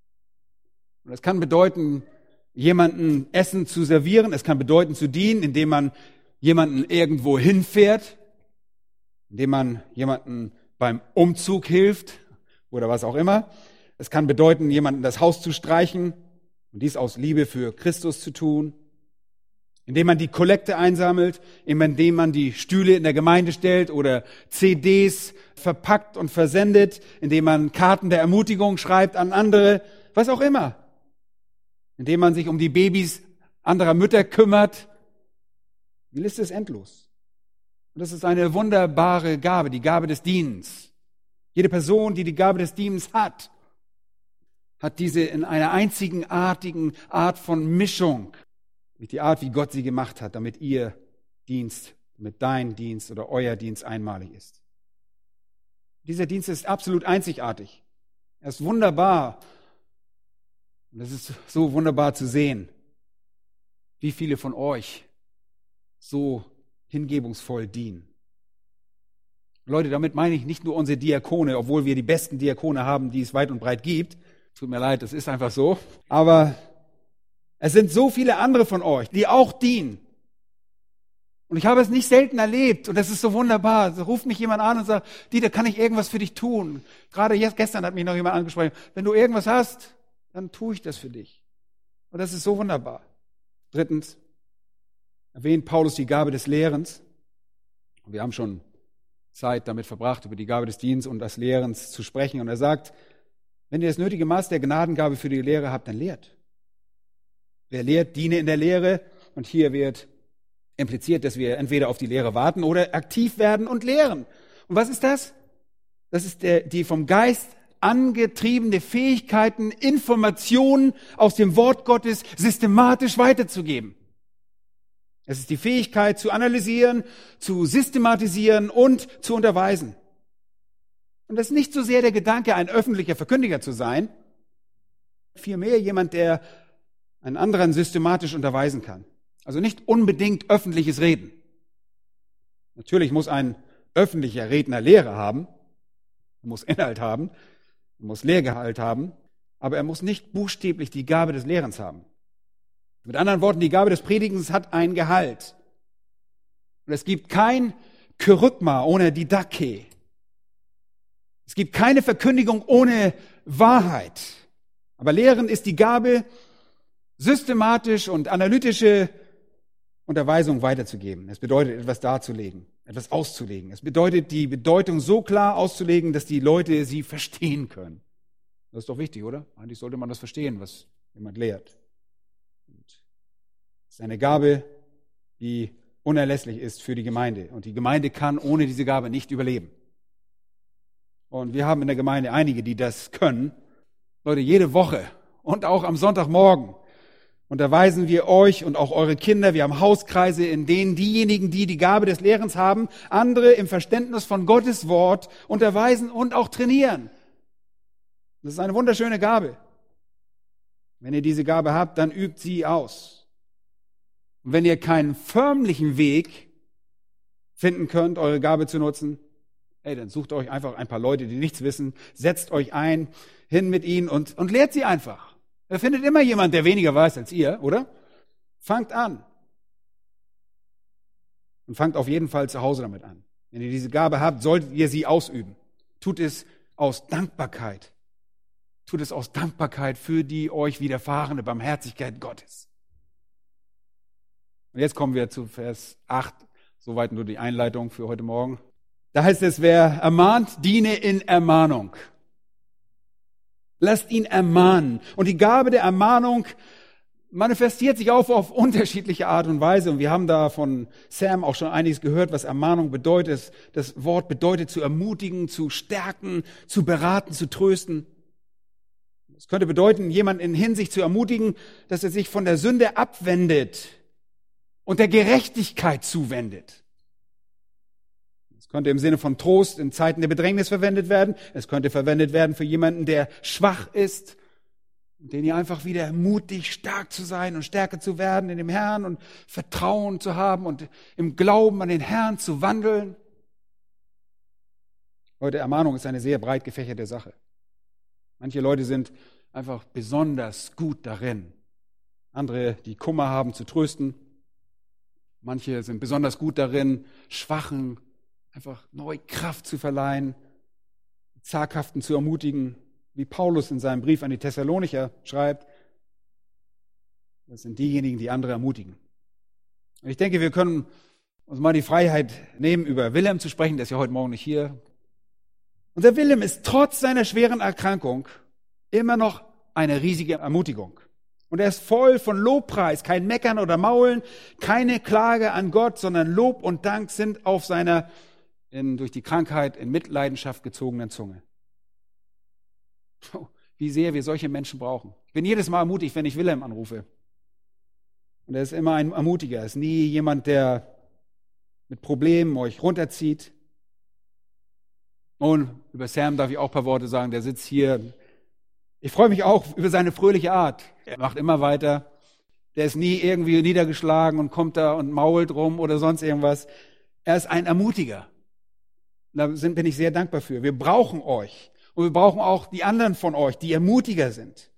Und das kann bedeuten, jemanden Essen zu servieren. Es kann bedeuten, zu dienen, indem man jemanden irgendwo hinfährt, indem man jemanden beim Umzug hilft oder was auch immer. Es kann bedeuten, jemanden das Haus zu streichen und dies aus Liebe für Christus zu tun, indem man die Kollekte einsammelt, indem man die Stühle in der Gemeinde stellt oder CDs verpackt und versendet, indem man Karten der Ermutigung schreibt an andere, was auch immer, indem man sich um die Babys anderer Mütter kümmert. Die Liste ist endlos. Und das ist eine wunderbare Gabe, die Gabe des Dienens. Jede Person, die die Gabe des Dienens hat diese in einer einzigartigen Art von Mischung. Nicht die Art, wie Gott sie gemacht hat, damit ihr Dienst, damit dein Dienst oder euer Dienst einmalig ist. Dieser Dienst ist absolut einzigartig. Er ist wunderbar. Und es ist so wunderbar zu sehen, wie viele von euch so hingebungsvoll dienen. Leute, damit meine ich nicht nur unsere Diakone, obwohl wir die besten Diakone haben, die es weit und breit gibt. Tut mir leid, das ist einfach so. Aber es sind so viele andere von euch, die auch dienen. Und ich habe es nicht selten erlebt und das ist so wunderbar. Da ruft mich jemand an und sagt, Dieter, kann ich irgendwas für dich tun? Gerade gestern hat mich noch jemand angesprochen. Wenn du irgendwas hast, dann tue ich das für dich. Und das ist so wunderbar. Drittens erwähnt Paulus die Gabe des Lehrens. Und wir haben schon Zeit damit verbracht, über die Gabe des Dienstes und des Lehrens zu sprechen. Und er sagt, wenn ihr das nötige Maß der Gnadengabe für die Lehre habt, dann lehrt. Wer lehrt, diene in der Lehre. Und hier wird impliziert, dass wir entweder auf die Lehre warten oder aktiv werden und lehren. Und was ist das? Das ist die vom Geist angetriebene Fähigkeiten, Informationen aus dem Wort Gottes systematisch weiterzugeben. Es ist die Fähigkeit zu analysieren, zu systematisieren und zu unterweisen. Und das ist nicht so sehr der Gedanke, ein öffentlicher Verkündiger zu sein, vielmehr jemand, der einen anderen systematisch unterweisen kann. Also nicht unbedingt öffentliches Reden. Natürlich muss ein öffentlicher Redner Lehre haben, er muss Inhalt haben, er muss Lehrgehalt haben, aber er muss nicht buchstäblich die Gabe des Lehrens haben. Mit anderen Worten, die Gabe des Predigens hat ein Gehalt. Und es gibt kein Kerygma ohne Didache. Es gibt keine Verkündigung ohne Wahrheit. Aber Lehren ist die Gabe, systematisch und analytische Unterweisung weiterzugeben. Es bedeutet, etwas darzulegen, etwas auszulegen. Es bedeutet, die Bedeutung so klar auszulegen, dass die Leute sie verstehen können. Das ist doch wichtig, oder? Eigentlich sollte man das verstehen, was jemand lehrt. Es ist eine Gabe, die unerlässlich ist für die Gemeinde. Und die Gemeinde kann ohne diese Gabe nicht überleben. Und wir haben in der Gemeinde einige, die das können. Leute, jede Woche und auch am Sonntagmorgen unterweisen wir euch und auch eure Kinder. Wir haben Hauskreise, in denen diejenigen, die die Gabe des Lehrens haben, andere im Verständnis von Gottes Wort unterweisen und auch trainieren. Das ist eine wunderschöne Gabe. Wenn ihr diese Gabe habt, dann übt sie aus. Und wenn ihr keinen förmlichen Weg finden könnt, eure Gabe zu nutzen, dann sucht euch einfach ein paar Leute, die nichts wissen, setzt euch hin mit ihnen und lehrt sie einfach. Ihr findet immer jemand, der weniger weiß als ihr, oder? Fangt an. Und fangt auf jeden Fall zu Hause damit an. Wenn ihr diese Gabe habt, solltet ihr sie ausüben. Tut es aus Dankbarkeit. Tut es aus Dankbarkeit für die euch widerfahrene Barmherzigkeit Gottes. Und jetzt kommen wir zu Vers 8. Soweit nur die Einleitung für heute Morgen. Da heißt es, wer ermahnt, diene in Ermahnung. Lasst ihn ermahnen. Und die Gabe der Ermahnung manifestiert sich auch auf unterschiedliche Art und Weise. Und wir haben da von Sam auch schon einiges gehört, was Ermahnung bedeutet. Das Wort bedeutet zu ermutigen, zu stärken, zu beraten, zu trösten. Es könnte bedeuten, jemanden in Hinsicht zu ermutigen, dass er sich von der Sünde abwendet und der Gerechtigkeit zuwendet. Es könnte im Sinne von Trost in Zeiten der Bedrängnis verwendet werden. Es könnte verwendet werden für jemanden, der schwach ist, den ihr einfach wieder ermutigt, stark zu sein und stärker zu werden in dem Herrn und Vertrauen zu haben und im Glauben an den Herrn zu wandeln. Leute, Ermahnung ist eine sehr breit gefächerte Sache. Manche Leute sind einfach besonders gut darin, andere, die Kummer haben, zu trösten. Manche sind besonders gut darin, Schwachen einfach neue Kraft zu verleihen, Zaghaften zu ermutigen, wie Paulus in seinem Brief an die Thessalonicher schreibt. Das sind diejenigen, die andere ermutigen. Und ich denke, wir können uns mal die Freiheit nehmen, über Wilhelm zu sprechen. Der ist ja heute Morgen nicht hier. Unser Wilhelm ist trotz seiner schweren Erkrankung immer noch eine riesige Ermutigung. Und er ist voll von Lobpreis, kein Meckern oder Maulen, keine Klage an Gott, sondern Lob und Dank sind auf seiner durch die Krankheit in Mitleidenschaft gezogenen Zunge. Wie sehr wir solche Menschen brauchen. Ich bin jedes Mal ermutigt, wenn ich Wilhelm anrufe. Und er ist immer ein Ermutiger. Er ist nie jemand, der mit Problemen euch runterzieht. Und über Sam darf ich auch ein paar Worte sagen. Der sitzt hier. Ich freue mich auch über seine fröhliche Art. Er macht immer weiter. Der ist nie irgendwie niedergeschlagen und kommt da und mault rum oder sonst irgendwas. Er ist ein Ermutiger. Da bin ich sehr dankbar für. Wir brauchen euch. Und wir brauchen auch die anderen von euch, die Ermutiger sind.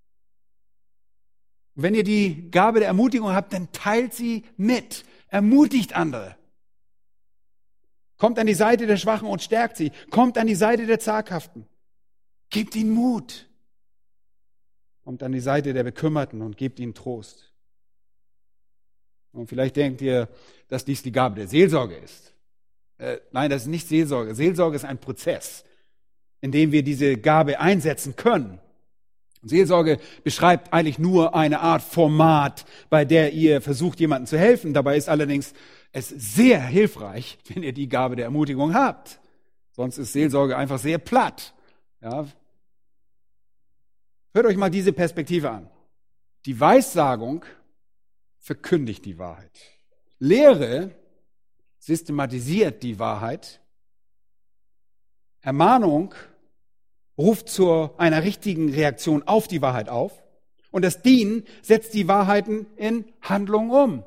Und wenn ihr die Gabe der Ermutigung habt, dann teilt sie mit. Ermutigt andere. Kommt an die Seite der Schwachen und stärkt sie. Kommt an die Seite der Zaghaften. Gebt ihnen Mut. Kommt an die Seite der Bekümmerten und gebt ihnen Trost. Und vielleicht denkt ihr, dass dies die Gabe der Seelsorge ist. Nein, das ist nicht Seelsorge. Seelsorge ist ein Prozess, in dem wir diese Gabe einsetzen können. Und Seelsorge beschreibt eigentlich nur eine Art Format, bei der ihr versucht, jemandem zu helfen. Dabei ist allerdings es sehr hilfreich, wenn ihr die Gabe der Ermutigung habt. Sonst ist Seelsorge einfach sehr platt. Ja. Hört euch mal diese Perspektive an. Die Weissagung verkündigt die Wahrheit. Lehre systematisiert die Wahrheit. Ermahnung ruft zu einer richtigen Reaktion auf die Wahrheit auf. Und das Dienen setzt die Wahrheiten in Handlung um.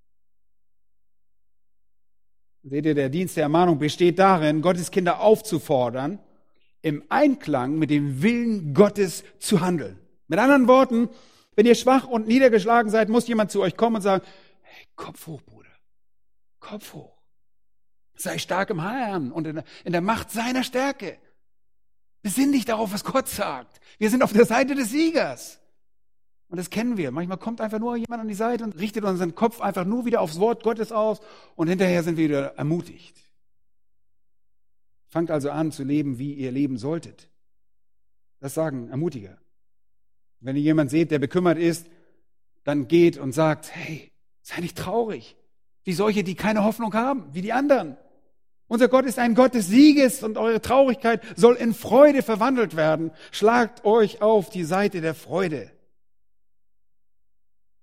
Seht ihr, der Dienst der Ermahnung besteht darin, Gottes Kinder aufzufordern, im Einklang mit dem Willen Gottes zu handeln. Mit anderen Worten, wenn ihr schwach und niedergeschlagen seid, muss jemand zu euch kommen und sagen, hey, Kopf hoch, Bruder, Kopf hoch. Sei stark im Herrn und in der Macht seiner Stärke. Besinn dich darauf, was Gott sagt. Wir sind auf der Seite des Siegers. Und das kennen wir. Manchmal kommt einfach nur jemand an die Seite und richtet unseren Kopf einfach nur wieder aufs Wort Gottes aus und hinterher sind wir wieder ermutigt. Fangt also an zu leben, wie ihr leben solltet. Das sagen Ermutiger. Wenn ihr jemanden seht, der bekümmert ist, dann geht und sagt, hey, sei nicht traurig, wie solche, die keine Hoffnung haben, wie die anderen. Unser Gott ist ein Gott des Sieges und eure Traurigkeit soll in Freude verwandelt werden. Schlagt euch auf die Seite der Freude.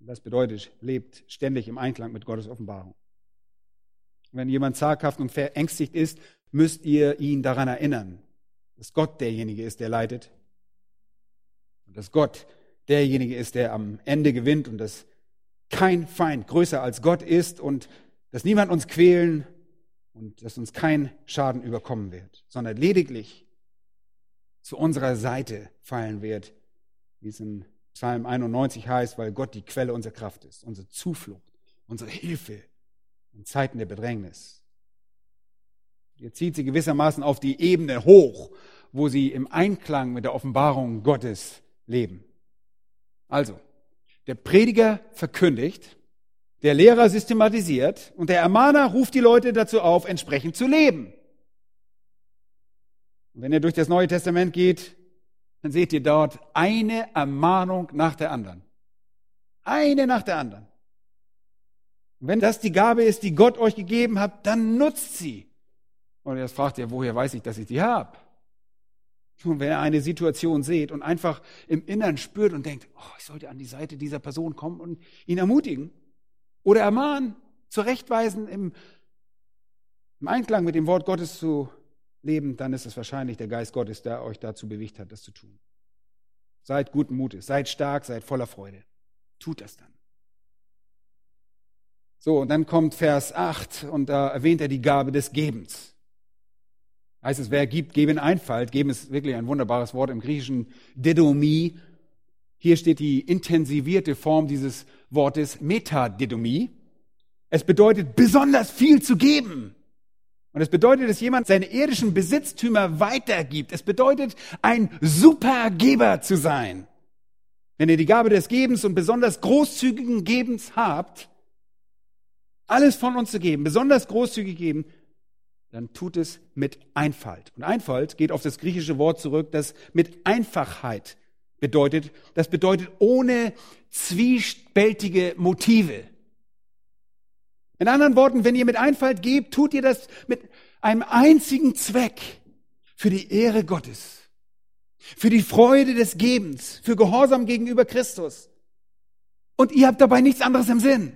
Das bedeutet, lebt ständig im Einklang mit Gottes Offenbarung. Wenn jemand zaghaft und verängstigt ist, müsst ihr ihn daran erinnern, dass Gott derjenige ist, der leitet. Und dass Gott derjenige ist, der am Ende gewinnt und dass kein Feind größer als Gott ist und dass niemand uns quälen und dass uns kein Schaden überkommen wird, sondern lediglich zu unserer Seite fallen wird, wie es in Psalm 91 heißt, weil Gott die Quelle unserer Kraft ist, unsere Zuflucht, unsere Hilfe in Zeiten der Bedrängnis. Ihr zieht sie gewissermaßen auf die Ebene hoch, wo sie im Einklang mit der Offenbarung Gottes leben. Also, der Prediger verkündigt, der Lehrer systematisiert und der Ermahner ruft die Leute dazu auf, entsprechend zu leben. Und wenn ihr durch das Neue Testament geht, dann seht ihr dort eine Ermahnung nach der anderen. Eine nach der anderen. Und wenn das die Gabe ist, die Gott euch gegeben hat, dann nutzt sie. Und jetzt fragt ihr, woher weiß ich, dass ich die habe? Und wenn ihr eine Situation seht und einfach im Innern spürt und denkt, oh, ich sollte an die Seite dieser Person kommen und ihn ermutigen oder ermahnen, zurechtweisen, im Einklang mit dem Wort Gottes zu leben, dann ist es wahrscheinlich der Geist Gottes, der euch dazu bewegt hat, das zu tun. Seid guten Mutes, seid stark, seid voller Freude. Tut das dann. So, und dann kommt Vers 8 und da erwähnt er die Gabe des Gebens. Heißt es, wer gibt, gebe in Einfalt. Geben ist wirklich ein wunderbares Wort im Griechischen, Didomie. Hier steht die intensivierte Form dieses Wortes, Metadidomie. Es bedeutet, besonders viel zu geben. Und es bedeutet, dass jemand seine irdischen Besitztümer weitergibt. Es bedeutet, ein Supergeber zu sein. Wenn ihr die Gabe des Gebens und besonders großzügigen Gebens habt, alles von uns zu geben, besonders großzügig geben, dann tut es mit Einfalt. Und Einfalt geht auf das griechische Wort zurück, das mit Einfachheit bedeutet. Das bedeutet ohne zwiespältige Motive. In anderen Worten, wenn ihr mit Einfalt gebt, tut ihr das mit einem einzigen Zweck, für die Ehre Gottes, für die Freude des Gebens, für Gehorsam gegenüber Christus. Und ihr habt dabei nichts anderes im Sinn.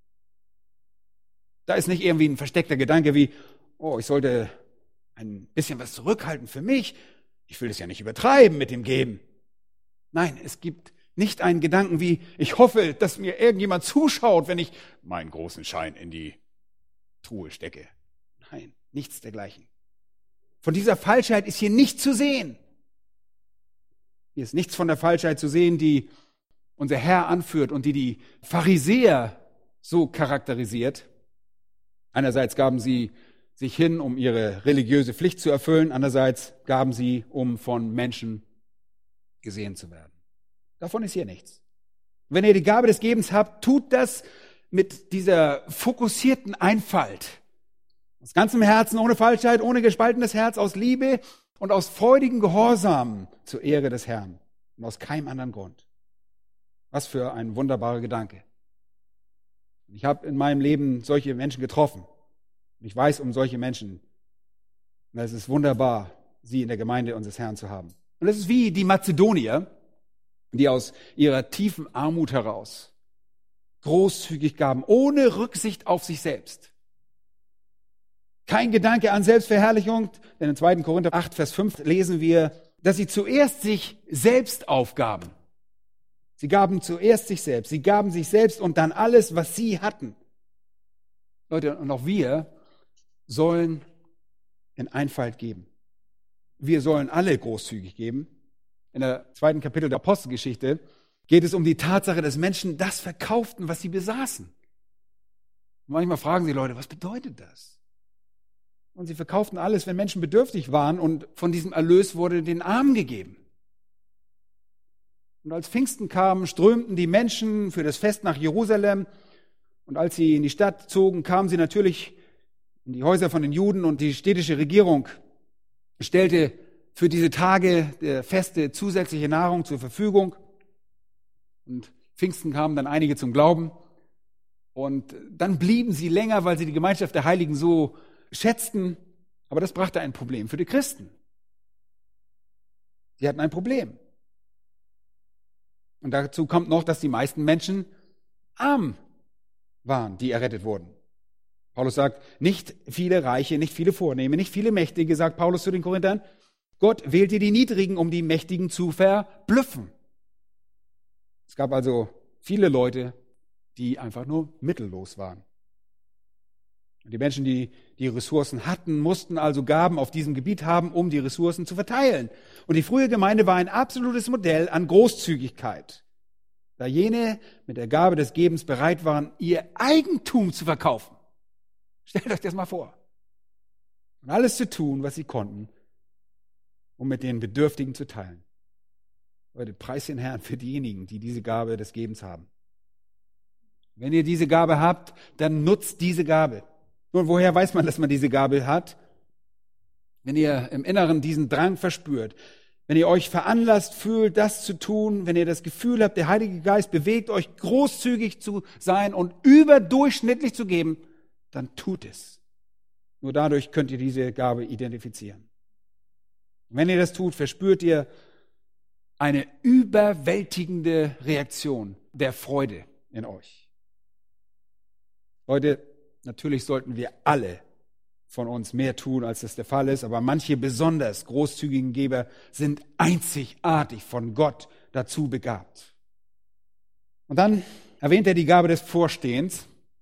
Da ist nicht irgendwie ein versteckter Gedanke wie, oh, ich sollte ein bisschen was zurückhalten für mich. Ich will es ja nicht übertreiben mit dem Geben. Nein, es gibt nicht einen Gedanken wie, ich hoffe, dass mir irgendjemand zuschaut, wenn ich meinen großen Schein in die Truhe stecke. Nein, nichts dergleichen. Von dieser Falschheit ist hier nichts zu sehen. Hier ist nichts von der Falschheit zu sehen, die unser Herr anführt und die Pharisäer so charakterisiert. Einerseits gaben sie sich hin, um ihre religiöse Pflicht zu erfüllen. Andererseits gaben sie, um von Menschen gesehen zu werden. Davon ist hier nichts. Wenn ihr die Gabe des Gebens habt, tut das mit dieser fokussierten Einfalt. Aus ganzem Herzen, ohne Falschheit, ohne gespaltenes Herz, aus Liebe und aus freudigem Gehorsam zur Ehre des Herrn und aus keinem anderen Grund. Was für ein wunderbarer Gedanke. Ich habe in meinem Leben solche Menschen getroffen. Ich weiß um solche Menschen. Und es ist wunderbar, sie in der Gemeinde unseres Herrn zu haben. Und es ist wie die Mazedonier, die aus ihrer tiefen Armut heraus großzügig gaben, ohne Rücksicht auf sich selbst. Kein Gedanke an Selbstverherrlichung, denn in 2. Korinther 8, Vers 5 lesen wir, dass sie zuerst sich selbst aufgaben. Sie gaben zuerst sich selbst, sie gaben sich selbst und dann alles, was sie hatten. Leute, und auch wir sollen in Einfalt geben. Wir sollen alle großzügig geben. In der 2. Kapitel der Apostelgeschichte geht es um die Tatsache, dass Menschen das verkauften, was sie besaßen. Und manchmal fragen sie Leute, was bedeutet das? Und sie verkauften alles, wenn Menschen bedürftig waren und von diesem Erlös wurde den Armen gegeben. Und als Pfingsten kam, strömten die Menschen für das Fest nach Jerusalem. Und als sie in die Stadt zogen, kamen sie natürlich in die Häuser von den Juden und die städtische Regierung stellte für diese Tage der Feste zusätzliche Nahrung zur Verfügung. Und Pfingsten kamen dann einige zum Glauben. Und dann blieben sie länger, weil sie die Gemeinschaft der Heiligen so schätzten. Aber das brachte ein Problem für die Christen. Sie hatten ein Problem. Und dazu kommt noch, dass die meisten Menschen arm waren, die errettet wurden. Paulus sagt, nicht viele Reiche, nicht viele Vornehme, nicht viele Mächtige, sagt Paulus zu den Korinthern. Gott wählte die Niedrigen, um die Mächtigen zu verblüffen. Es gab also viele Leute, die einfach nur mittellos waren. Und die Menschen, die die Ressourcen hatten, mussten also Gaben auf diesem Gebiet haben, um die Ressourcen zu verteilen. Und die frühe Gemeinde war ein absolutes Modell an Großzügigkeit, da jene mit der Gabe des Gebens bereit waren, ihr Eigentum zu verkaufen. Stellt euch das mal vor. Und alles zu tun, was sie konnten, um mit den Bedürftigen zu teilen. Leute, preis den Herrn für diejenigen, die diese Gabe des Gebens haben. Wenn ihr diese Gabe habt, dann nutzt diese Gabe. Nun, woher weiß man, dass man diese Gabe hat? Wenn ihr im Inneren diesen Drang verspürt, wenn ihr euch veranlasst fühlt, das zu tun, wenn ihr das Gefühl habt, der Heilige Geist bewegt euch, großzügig zu sein und überdurchschnittlich zu geben, dann tut es. Nur dadurch könnt ihr diese Gabe identifizieren. Und wenn ihr das tut, verspürt ihr eine überwältigende Reaktion der Freude in euch. Leute, natürlich sollten wir alle von uns mehr tun, als das der Fall ist, aber manche besonders großzügigen Geber sind einzigartig von Gott dazu begabt. Und dann erwähnt er die Gabe des Vorstehens.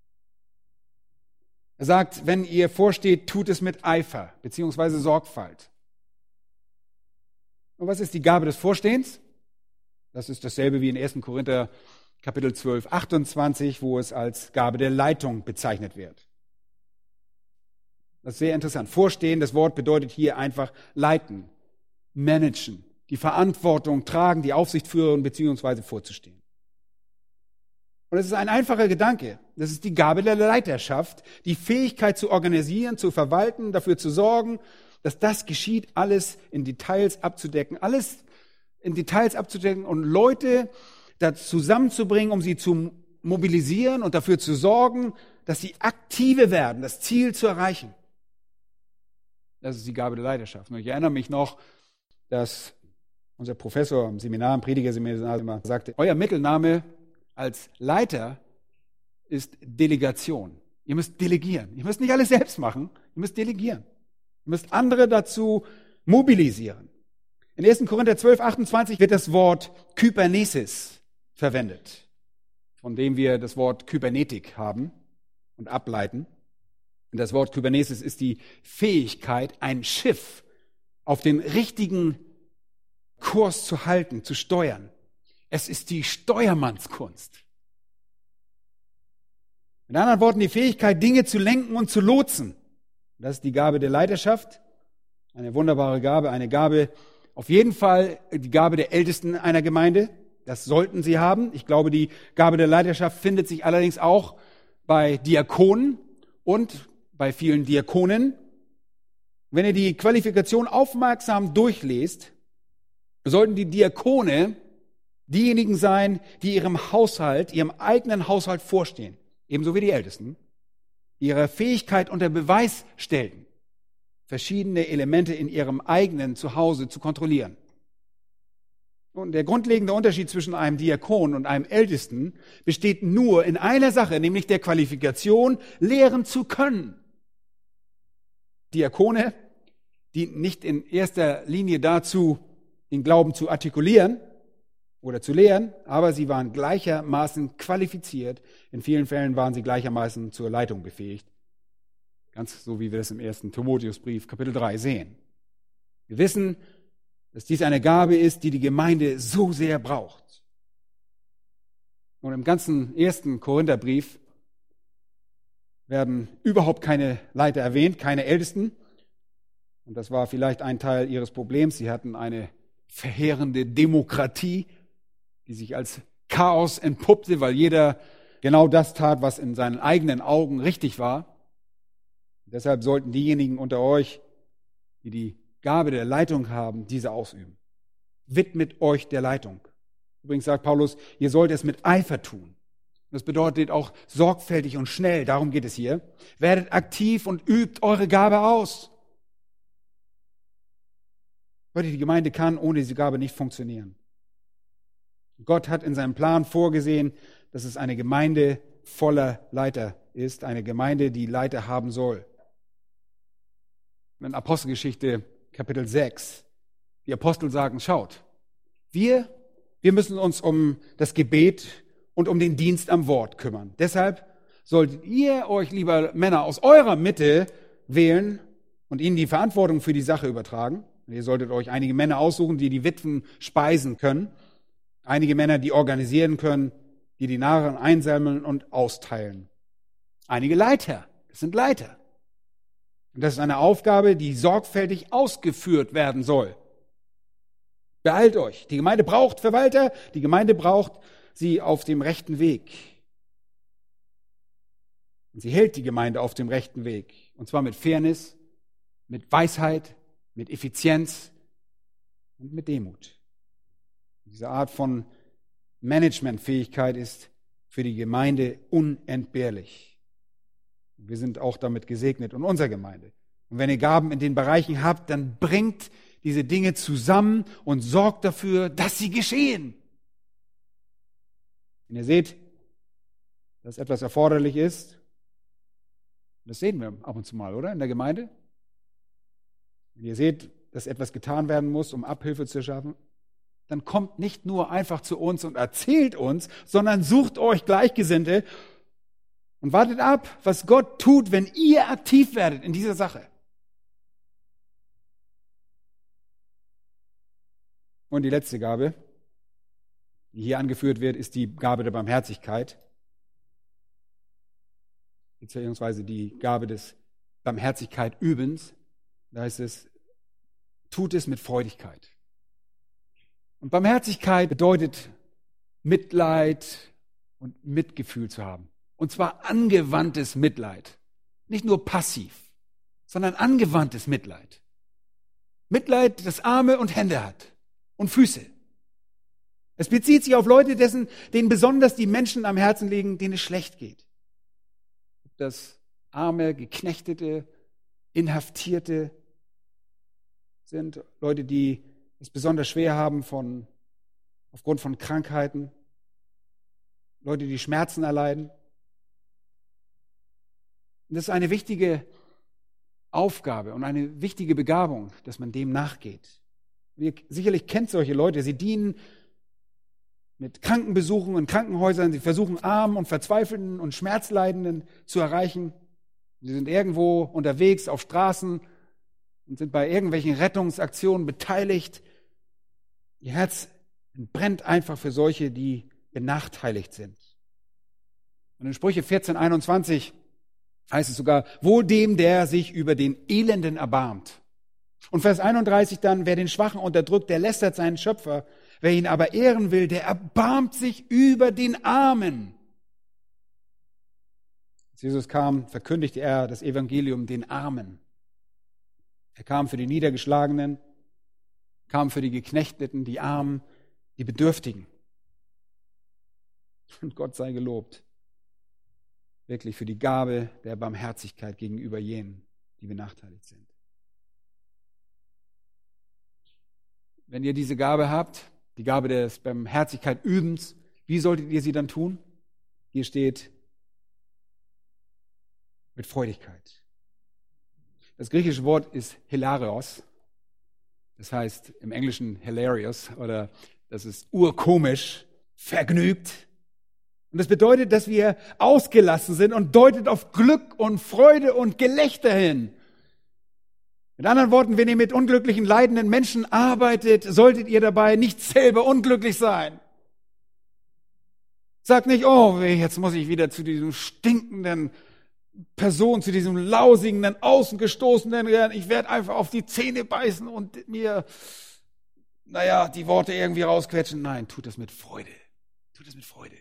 Er sagt, wenn ihr vorsteht, tut es mit Eifer beziehungsweise Sorgfalt. Und was ist die Gabe des Vorstehens? Das ist dasselbe wie in 1. Korinther Kapitel 12, 28, wo es als Gabe der Leitung bezeichnet wird. Das ist sehr interessant. Vorstehen, das Wort bedeutet hier einfach leiten, managen, die Verantwortung tragen, die Aufsicht führen beziehungsweise vorzustehen. Und es ist ein einfacher Gedanke. Das ist die Gabe der Leiterschaft, die Fähigkeit zu organisieren, zu verwalten, dafür zu sorgen, dass das geschieht, alles in Details abzudecken, und Leute da zusammenzubringen, um sie zu mobilisieren und dafür zu sorgen, dass sie aktive werden, das Ziel zu erreichen. Das ist die Gabe der Leiterschaft. Und ich erinnere mich noch, dass unser Professor im Seminar, im Predigerseminar immer sagte, euer Mittelname als Leiter ist Delegation. Ihr müsst delegieren. Ihr müsst nicht alles selbst machen, ihr müsst delegieren. Ihr müsst andere dazu mobilisieren. In 1. Korinther 12, 28 wird das Wort Kybernesis verwendet, von dem wir das Wort Kybernetik haben und ableiten. Und das Wort Kybernesis ist die Fähigkeit, ein Schiff auf den richtigen Kurs zu halten, zu steuern. Es ist die Steuermannskunst. Mit anderen Worten, die Fähigkeit, Dinge zu lenken und zu lotsen. Das ist die Gabe der Leiterschaft. Eine wunderbare Gabe, eine Gabe, auf jeden Fall die Gabe der Ältesten einer Gemeinde. Das sollten sie haben. Ich glaube, die Gabe der Leiterschaft findet sich allerdings auch bei Diakonen und bei vielen Diakonen. Wenn ihr die Qualifikation aufmerksam durchlest, sollten die Diakone diejenigen sein, die ihrem eigenen Haushalt vorstehen, ebenso wie die Ältesten, ihre Fähigkeit unter Beweis stellten, verschiedene Elemente in ihrem eigenen Zuhause zu kontrollieren. Und der grundlegende Unterschied zwischen einem Diakon und einem Ältesten besteht nur in einer Sache, nämlich der Qualifikation, lehren zu können. Diakone dienten nicht in erster Linie dazu, den Glauben zu artikulieren oder zu lehren, aber sie waren gleichermaßen qualifiziert. In vielen Fällen waren sie gleichermaßen zur Leitung befähigt. Ganz so, wie wir das im 1. Timotheusbrief, Kapitel 3 sehen. Wir wissen, dass dies eine Gabe ist, die die Gemeinde so sehr braucht. Und im ganzen 1. Korintherbrief werden überhaupt keine Leiter erwähnt, keine Ältesten. Und das war vielleicht ein Teil ihres Problems. Sie hatten eine verheerende Demokratie, die sich als Chaos entpuppte, weil jeder genau das tat, was in seinen eigenen Augen richtig war. Deshalb sollten diejenigen unter euch, die die Gabe der Leitung haben, diese ausüben. Widmet euch der Leitung. Übrigens sagt Paulus, ihr sollt es mit Eifer tun. Das bedeutet auch sorgfältig und schnell, darum geht es hier. Werdet aktiv und übt eure Gabe aus. Leute, die Gemeinde kann ohne diese Gabe nicht funktionieren. Gott hat in seinem Plan vorgesehen, dass es eine Gemeinde voller Leiter ist, eine Gemeinde, die Leiter haben soll. In Apostelgeschichte Kapitel 6, die Apostel sagen, schaut, wir müssen uns um das Gebet und um den Dienst am Wort kümmern. Deshalb solltet ihr euch, lieber Männer, aus eurer Mitte wählen und ihnen die Verantwortung für die Sache übertragen. Ihr solltet euch einige Männer aussuchen, die die Witwen speisen können. Einige Männer, die organisieren können, die die Nahrung einsammeln und austeilen. Einige Leiter, das sind Leiter. Und das ist eine Aufgabe, die sorgfältig ausgeführt werden soll. Beeilt euch. Die Gemeinde braucht Verwalter, die Gemeinde braucht sie auf dem rechten Weg. Und sie hält die Gemeinde auf dem rechten Weg. Und zwar mit Fairness, mit Weisheit, mit Effizienz und mit Demut. Diese Art von Managementfähigkeit ist für die Gemeinde unentbehrlich. Wir sind auch damit gesegnet in unserer Gemeinde. Und wenn ihr Gaben in den Bereichen habt, dann bringt diese Dinge zusammen und sorgt dafür, dass sie geschehen. Wenn ihr seht, dass etwas erforderlich ist, das sehen wir ab und zu mal, oder? In der Gemeinde. Wenn ihr seht, dass etwas getan werden muss, um Abhilfe zu schaffen, dann kommt nicht nur einfach zu uns und erzählt uns, sondern sucht euch Gleichgesinnte und wartet ab, was Gott tut, wenn ihr aktiv werdet in dieser Sache. Und die letzte Gabe, die hier angeführt wird, ist die Gabe der Barmherzigkeit, beziehungsweise die Gabe des Barmherzigkeit-Übens. Da heißt es, tut es mit Freudigkeit. Und Barmherzigkeit bedeutet Mitleid und Mitgefühl zu haben. Und zwar angewandtes Mitleid. Nicht nur passiv, sondern angewandtes Mitleid. Mitleid, das Arme und Hände hat und Füße. Es bezieht sich auf Leute, denen besonders die Menschen am Herzen liegen, denen es schlecht geht. Ob das arme, geknechtete, Inhaftierte sind, Leute, die es besonders schwer haben aufgrund von Krankheiten, Leute, die Schmerzen erleiden. Und das ist eine wichtige Aufgabe und eine wichtige Begabung, dass man dem nachgeht. Ihr sicherlich kennt solche Leute, sie dienen mit Krankenbesuchen in Krankenhäusern, sie versuchen Armen und Verzweifelten und Schmerzleidenden zu erreichen. Sie sind irgendwo unterwegs auf Straßen und sind bei irgendwelchen Rettungsaktionen beteiligt. Ihr Herz brennt einfach für solche, die benachteiligt sind. Und in Sprüche 14,21 heißt es sogar, wohl dem, der sich über den Elenden erbarmt. Und Vers 31 dann, wer den Schwachen unterdrückt, der lästert seinen Schöpfer. Wer ihn aber ehren will, der erbarmt sich über den Armen. Als Jesus kam, verkündigte er das Evangelium den Armen. Er kam für die Niedergeschlagenen, kam für die Geknechteten, die Armen, die Bedürftigen. Und Gott sei gelobt, wirklich für die Gabe der Barmherzigkeit gegenüber jenen, die benachteiligt sind. Wenn ihr diese Gabe habt, die Gabe des Barmherzigkeit-Übens, wie solltet ihr sie dann tun? Hier steht, mit Freudigkeit. Das griechische Wort ist hilarios. Das heißt im Englischen hilarious oder das ist urkomisch, vergnügt. Und das bedeutet, dass wir ausgelassen sind und deutet auf Glück und Freude und Gelächter hin. Mit anderen Worten, wenn ihr mit unglücklichen, leidenden Menschen arbeitet, solltet ihr dabei nicht selber unglücklich sein. Sagt nicht, oh, jetzt muss ich wieder zu diesem stinkenden Person, zu diesem lausigen, außengestoßenen, ich werde einfach auf die Zähne beißen und mir, die Worte irgendwie rausquetschen. Nein, tut das mit Freude. Tut das mit Freude.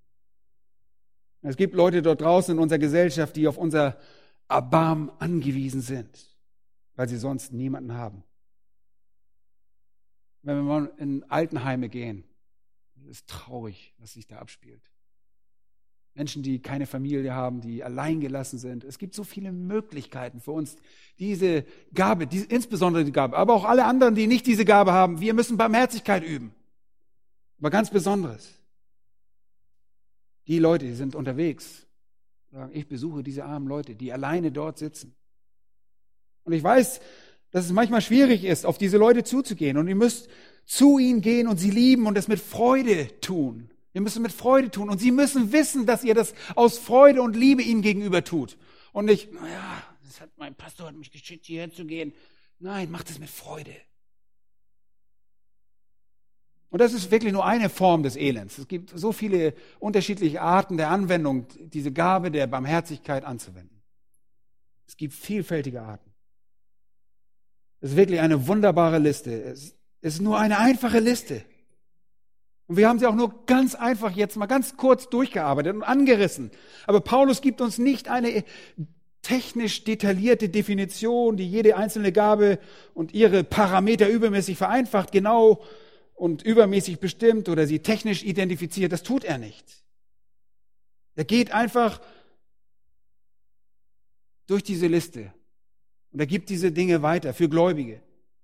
Es gibt Leute dort draußen in unserer Gesellschaft, die auf unser Erbarmen angewiesen sind, weil sie sonst niemanden haben. Wenn wir mal in Altenheime gehen, es ist traurig, was sich da abspielt. Menschen, die keine Familie haben, die alleingelassen sind. Es gibt so viele Möglichkeiten für uns, diese Gabe, insbesondere die Gabe, aber auch alle anderen, die nicht diese Gabe haben. Wir müssen Barmherzigkeit üben. Aber ganz Besonderes. Die Leute, die sind unterwegs, sagen, ich besuche diese armen Leute, die alleine dort sitzen. Und ich weiß, dass es manchmal schwierig ist, auf diese Leute zuzugehen. Und ihr müsst zu ihnen gehen und sie lieben und es mit Freude tun. Ihr müsst es mit Freude tun. Und sie müssen wissen, dass ihr das aus Freude und Liebe ihnen gegenüber tut. Und nicht, mein Pastor hat mich geschickt, hierher zu gehen. Nein, macht es mit Freude. Und das ist wirklich nur eine Form des Elends. Es gibt so viele unterschiedliche Arten der Anwendung, diese Gabe der Barmherzigkeit anzuwenden. Es gibt vielfältige Arten. Es ist wirklich eine wunderbare Liste. Es ist nur eine einfache Liste. Und wir haben sie auch nur ganz einfach jetzt mal ganz kurz durchgearbeitet und angerissen. Aber Paulus gibt uns nicht eine technisch detaillierte Definition, die jede einzelne Gabe und ihre Parameter übermäßig vereinfacht, genau und übermäßig bestimmt oder sie technisch identifiziert. Das tut er nicht. Er geht einfach durch diese Liste und er gibt diese Dinge weiter für Gläubige.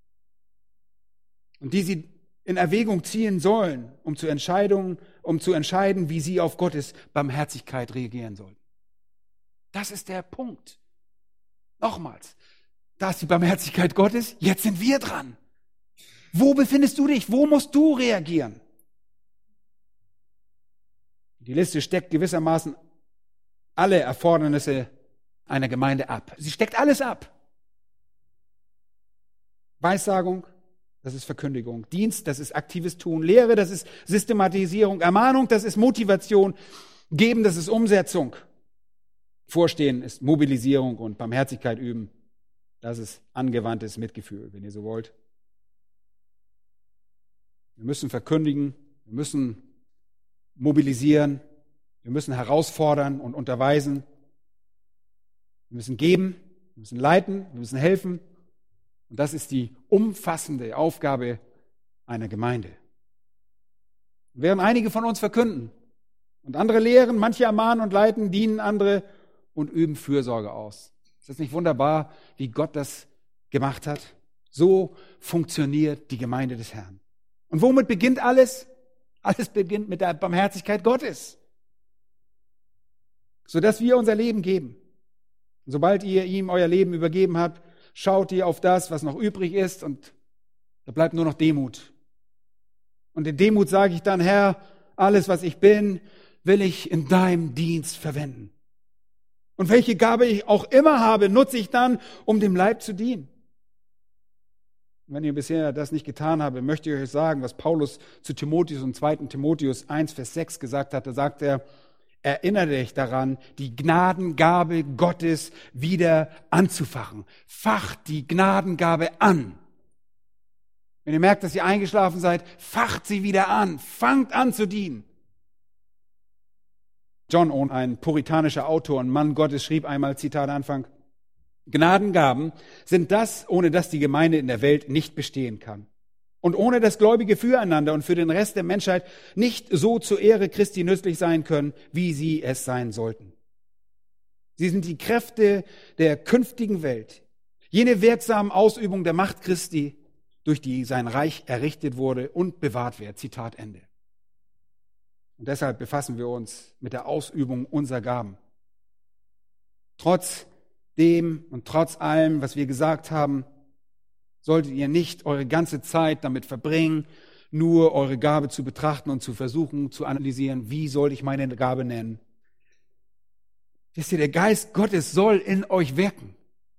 Und die sie in Erwägung ziehen sollen, um zu entscheiden, wie sie auf Gottes Barmherzigkeit reagieren sollen. Das ist der Punkt. Nochmals, da ist die Barmherzigkeit Gottes, jetzt sind wir dran. Wo befindest du dich? Wo musst du reagieren? Die Liste steckt gewissermaßen alle Erfordernisse einer Gemeinde ab. Sie steckt alles ab. Weissagung, das ist Verkündigung. Dienst, das ist aktives Tun. Lehre, das ist Systematisierung. Ermahnung, das ist Motivation. Geben, das ist Umsetzung. Vorstehen ist Mobilisierung und Barmherzigkeit üben. Das ist angewandtes Mitgefühl, wenn ihr so wollt. Wir müssen verkündigen, wir müssen mobilisieren, wir müssen herausfordern und unterweisen. Wir müssen geben, wir müssen leiten, wir müssen helfen. Und das ist die umfassende Aufgabe einer Gemeinde. Während einige von uns verkünden und andere lehren, manche ermahnen und leiten, dienen andere und üben Fürsorge aus. Ist das nicht wunderbar, wie Gott das gemacht hat? So funktioniert die Gemeinde des Herrn. Und womit beginnt alles? Alles beginnt mit der Barmherzigkeit Gottes. Sodass wir unser Leben geben. Und sobald ihr ihm euer Leben übergeben habt, schaut ihr auf das, was noch übrig ist, und da bleibt nur noch Demut. Und in Demut sage ich dann, Herr, alles, was ich bin, will ich in deinem Dienst verwenden. Und welche Gabe ich auch immer habe, nutze ich dann, um dem Leib zu dienen. Und wenn ihr bisher das nicht getan habt, möchte ich euch sagen, was Paulus zu Timotheus und 2. Timotheus 1, Vers 6 gesagt hat. Da sagt er, erinnere dich daran, die Gnadengabe Gottes wieder anzufachen. Facht die Gnadengabe an. Wenn ihr merkt, dass ihr eingeschlafen seid, facht sie wieder an. Fangt an zu dienen. John Owen, ein puritanischer Autor und Mann Gottes, schrieb einmal, Zitat Anfang, Gnadengaben sind das, ohne das die Gemeinde in der Welt nicht bestehen kann. Und ohne das Gläubige füreinander und für den Rest der Menschheit nicht so zur Ehre Christi nützlich sein können, wie sie es sein sollten. Sie sind die Kräfte der künftigen Welt, jene wirksamen Ausübung der Macht Christi, durch die sein Reich errichtet wurde und bewahrt wird. Zitat Ende. Und deshalb befassen wir uns mit der Ausübung unserer Gaben. Trotz dem und trotz allem, was wir gesagt haben, solltet ihr nicht eure ganze Zeit damit verbringen, nur eure Gabe zu betrachten und zu versuchen, zu analysieren, wie soll ich meine Gabe nennen. Wisst ihr, der Geist Gottes soll in euch wirken.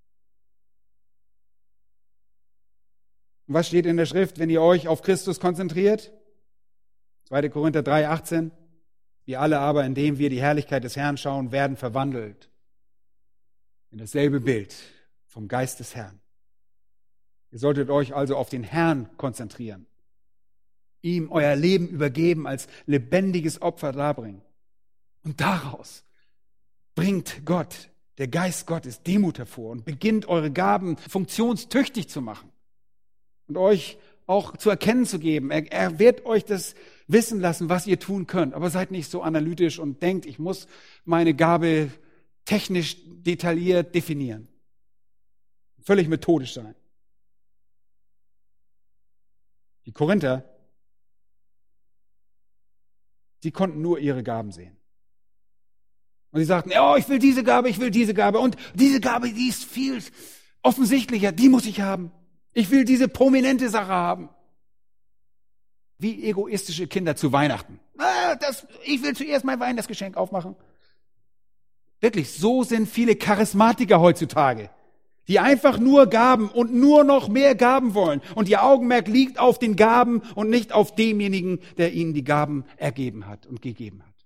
Und was steht in der Schrift, wenn ihr euch auf Christus konzentriert? 2. Korinther 3, 18. Wir alle aber, indem wir die Herrlichkeit des Herrn schauen, werden verwandelt in dasselbe Bild vom Geist des Herrn. Ihr solltet euch also auf den Herrn konzentrieren, ihm euer Leben übergeben, als lebendiges Opfer darbringen. Und daraus bringt Gott, der Geist Gottes, Demut hervor und beginnt eure Gaben funktionstüchtig zu machen und euch auch zu erkennen zu geben. Er wird euch das wissen lassen, was ihr tun könnt. Aber seid nicht so analytisch und denkt, ich muss meine Gabe technisch detailliert definieren. Völlig methodisch sein. Die Korinther, die konnten nur ihre Gaben sehen. Und sie sagten, oh, ich will diese Gabe. Und diese Gabe, die ist viel offensichtlicher, die muss ich haben. Ich will diese prominente Sache haben. Wie egoistische Kinder zu Weihnachten. Ich will zuerst mein Weihnachtsgeschenk aufmachen. Wirklich, so sind viele Charismatiker heutzutage, die einfach nur Gaben und nur noch mehr Gaben wollen. Und ihr Augenmerk liegt auf den Gaben und nicht auf demjenigen, der ihnen die Gaben ergeben hat und gegeben hat.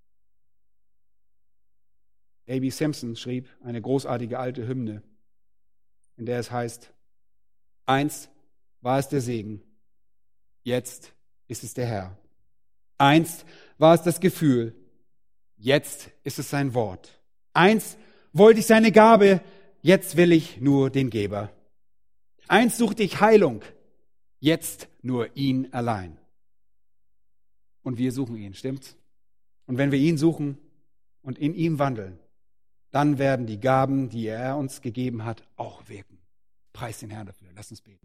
A.B. Simpson schrieb eine großartige alte Hymne, in der es heißt, einst war es der Segen, jetzt ist es der Herr. Einst war es das Gefühl, jetzt ist es sein Wort. Einst wollte ich seine Gabe, jetzt will ich nur den Geber. Einst suchte ich Heilung, jetzt nur ihn allein. Und wir suchen ihn, stimmt's? Und wenn wir ihn suchen und in ihm wandeln, dann werden die Gaben, die er uns gegeben hat, auch wirken. Preis den Herrn dafür. Lass uns beten.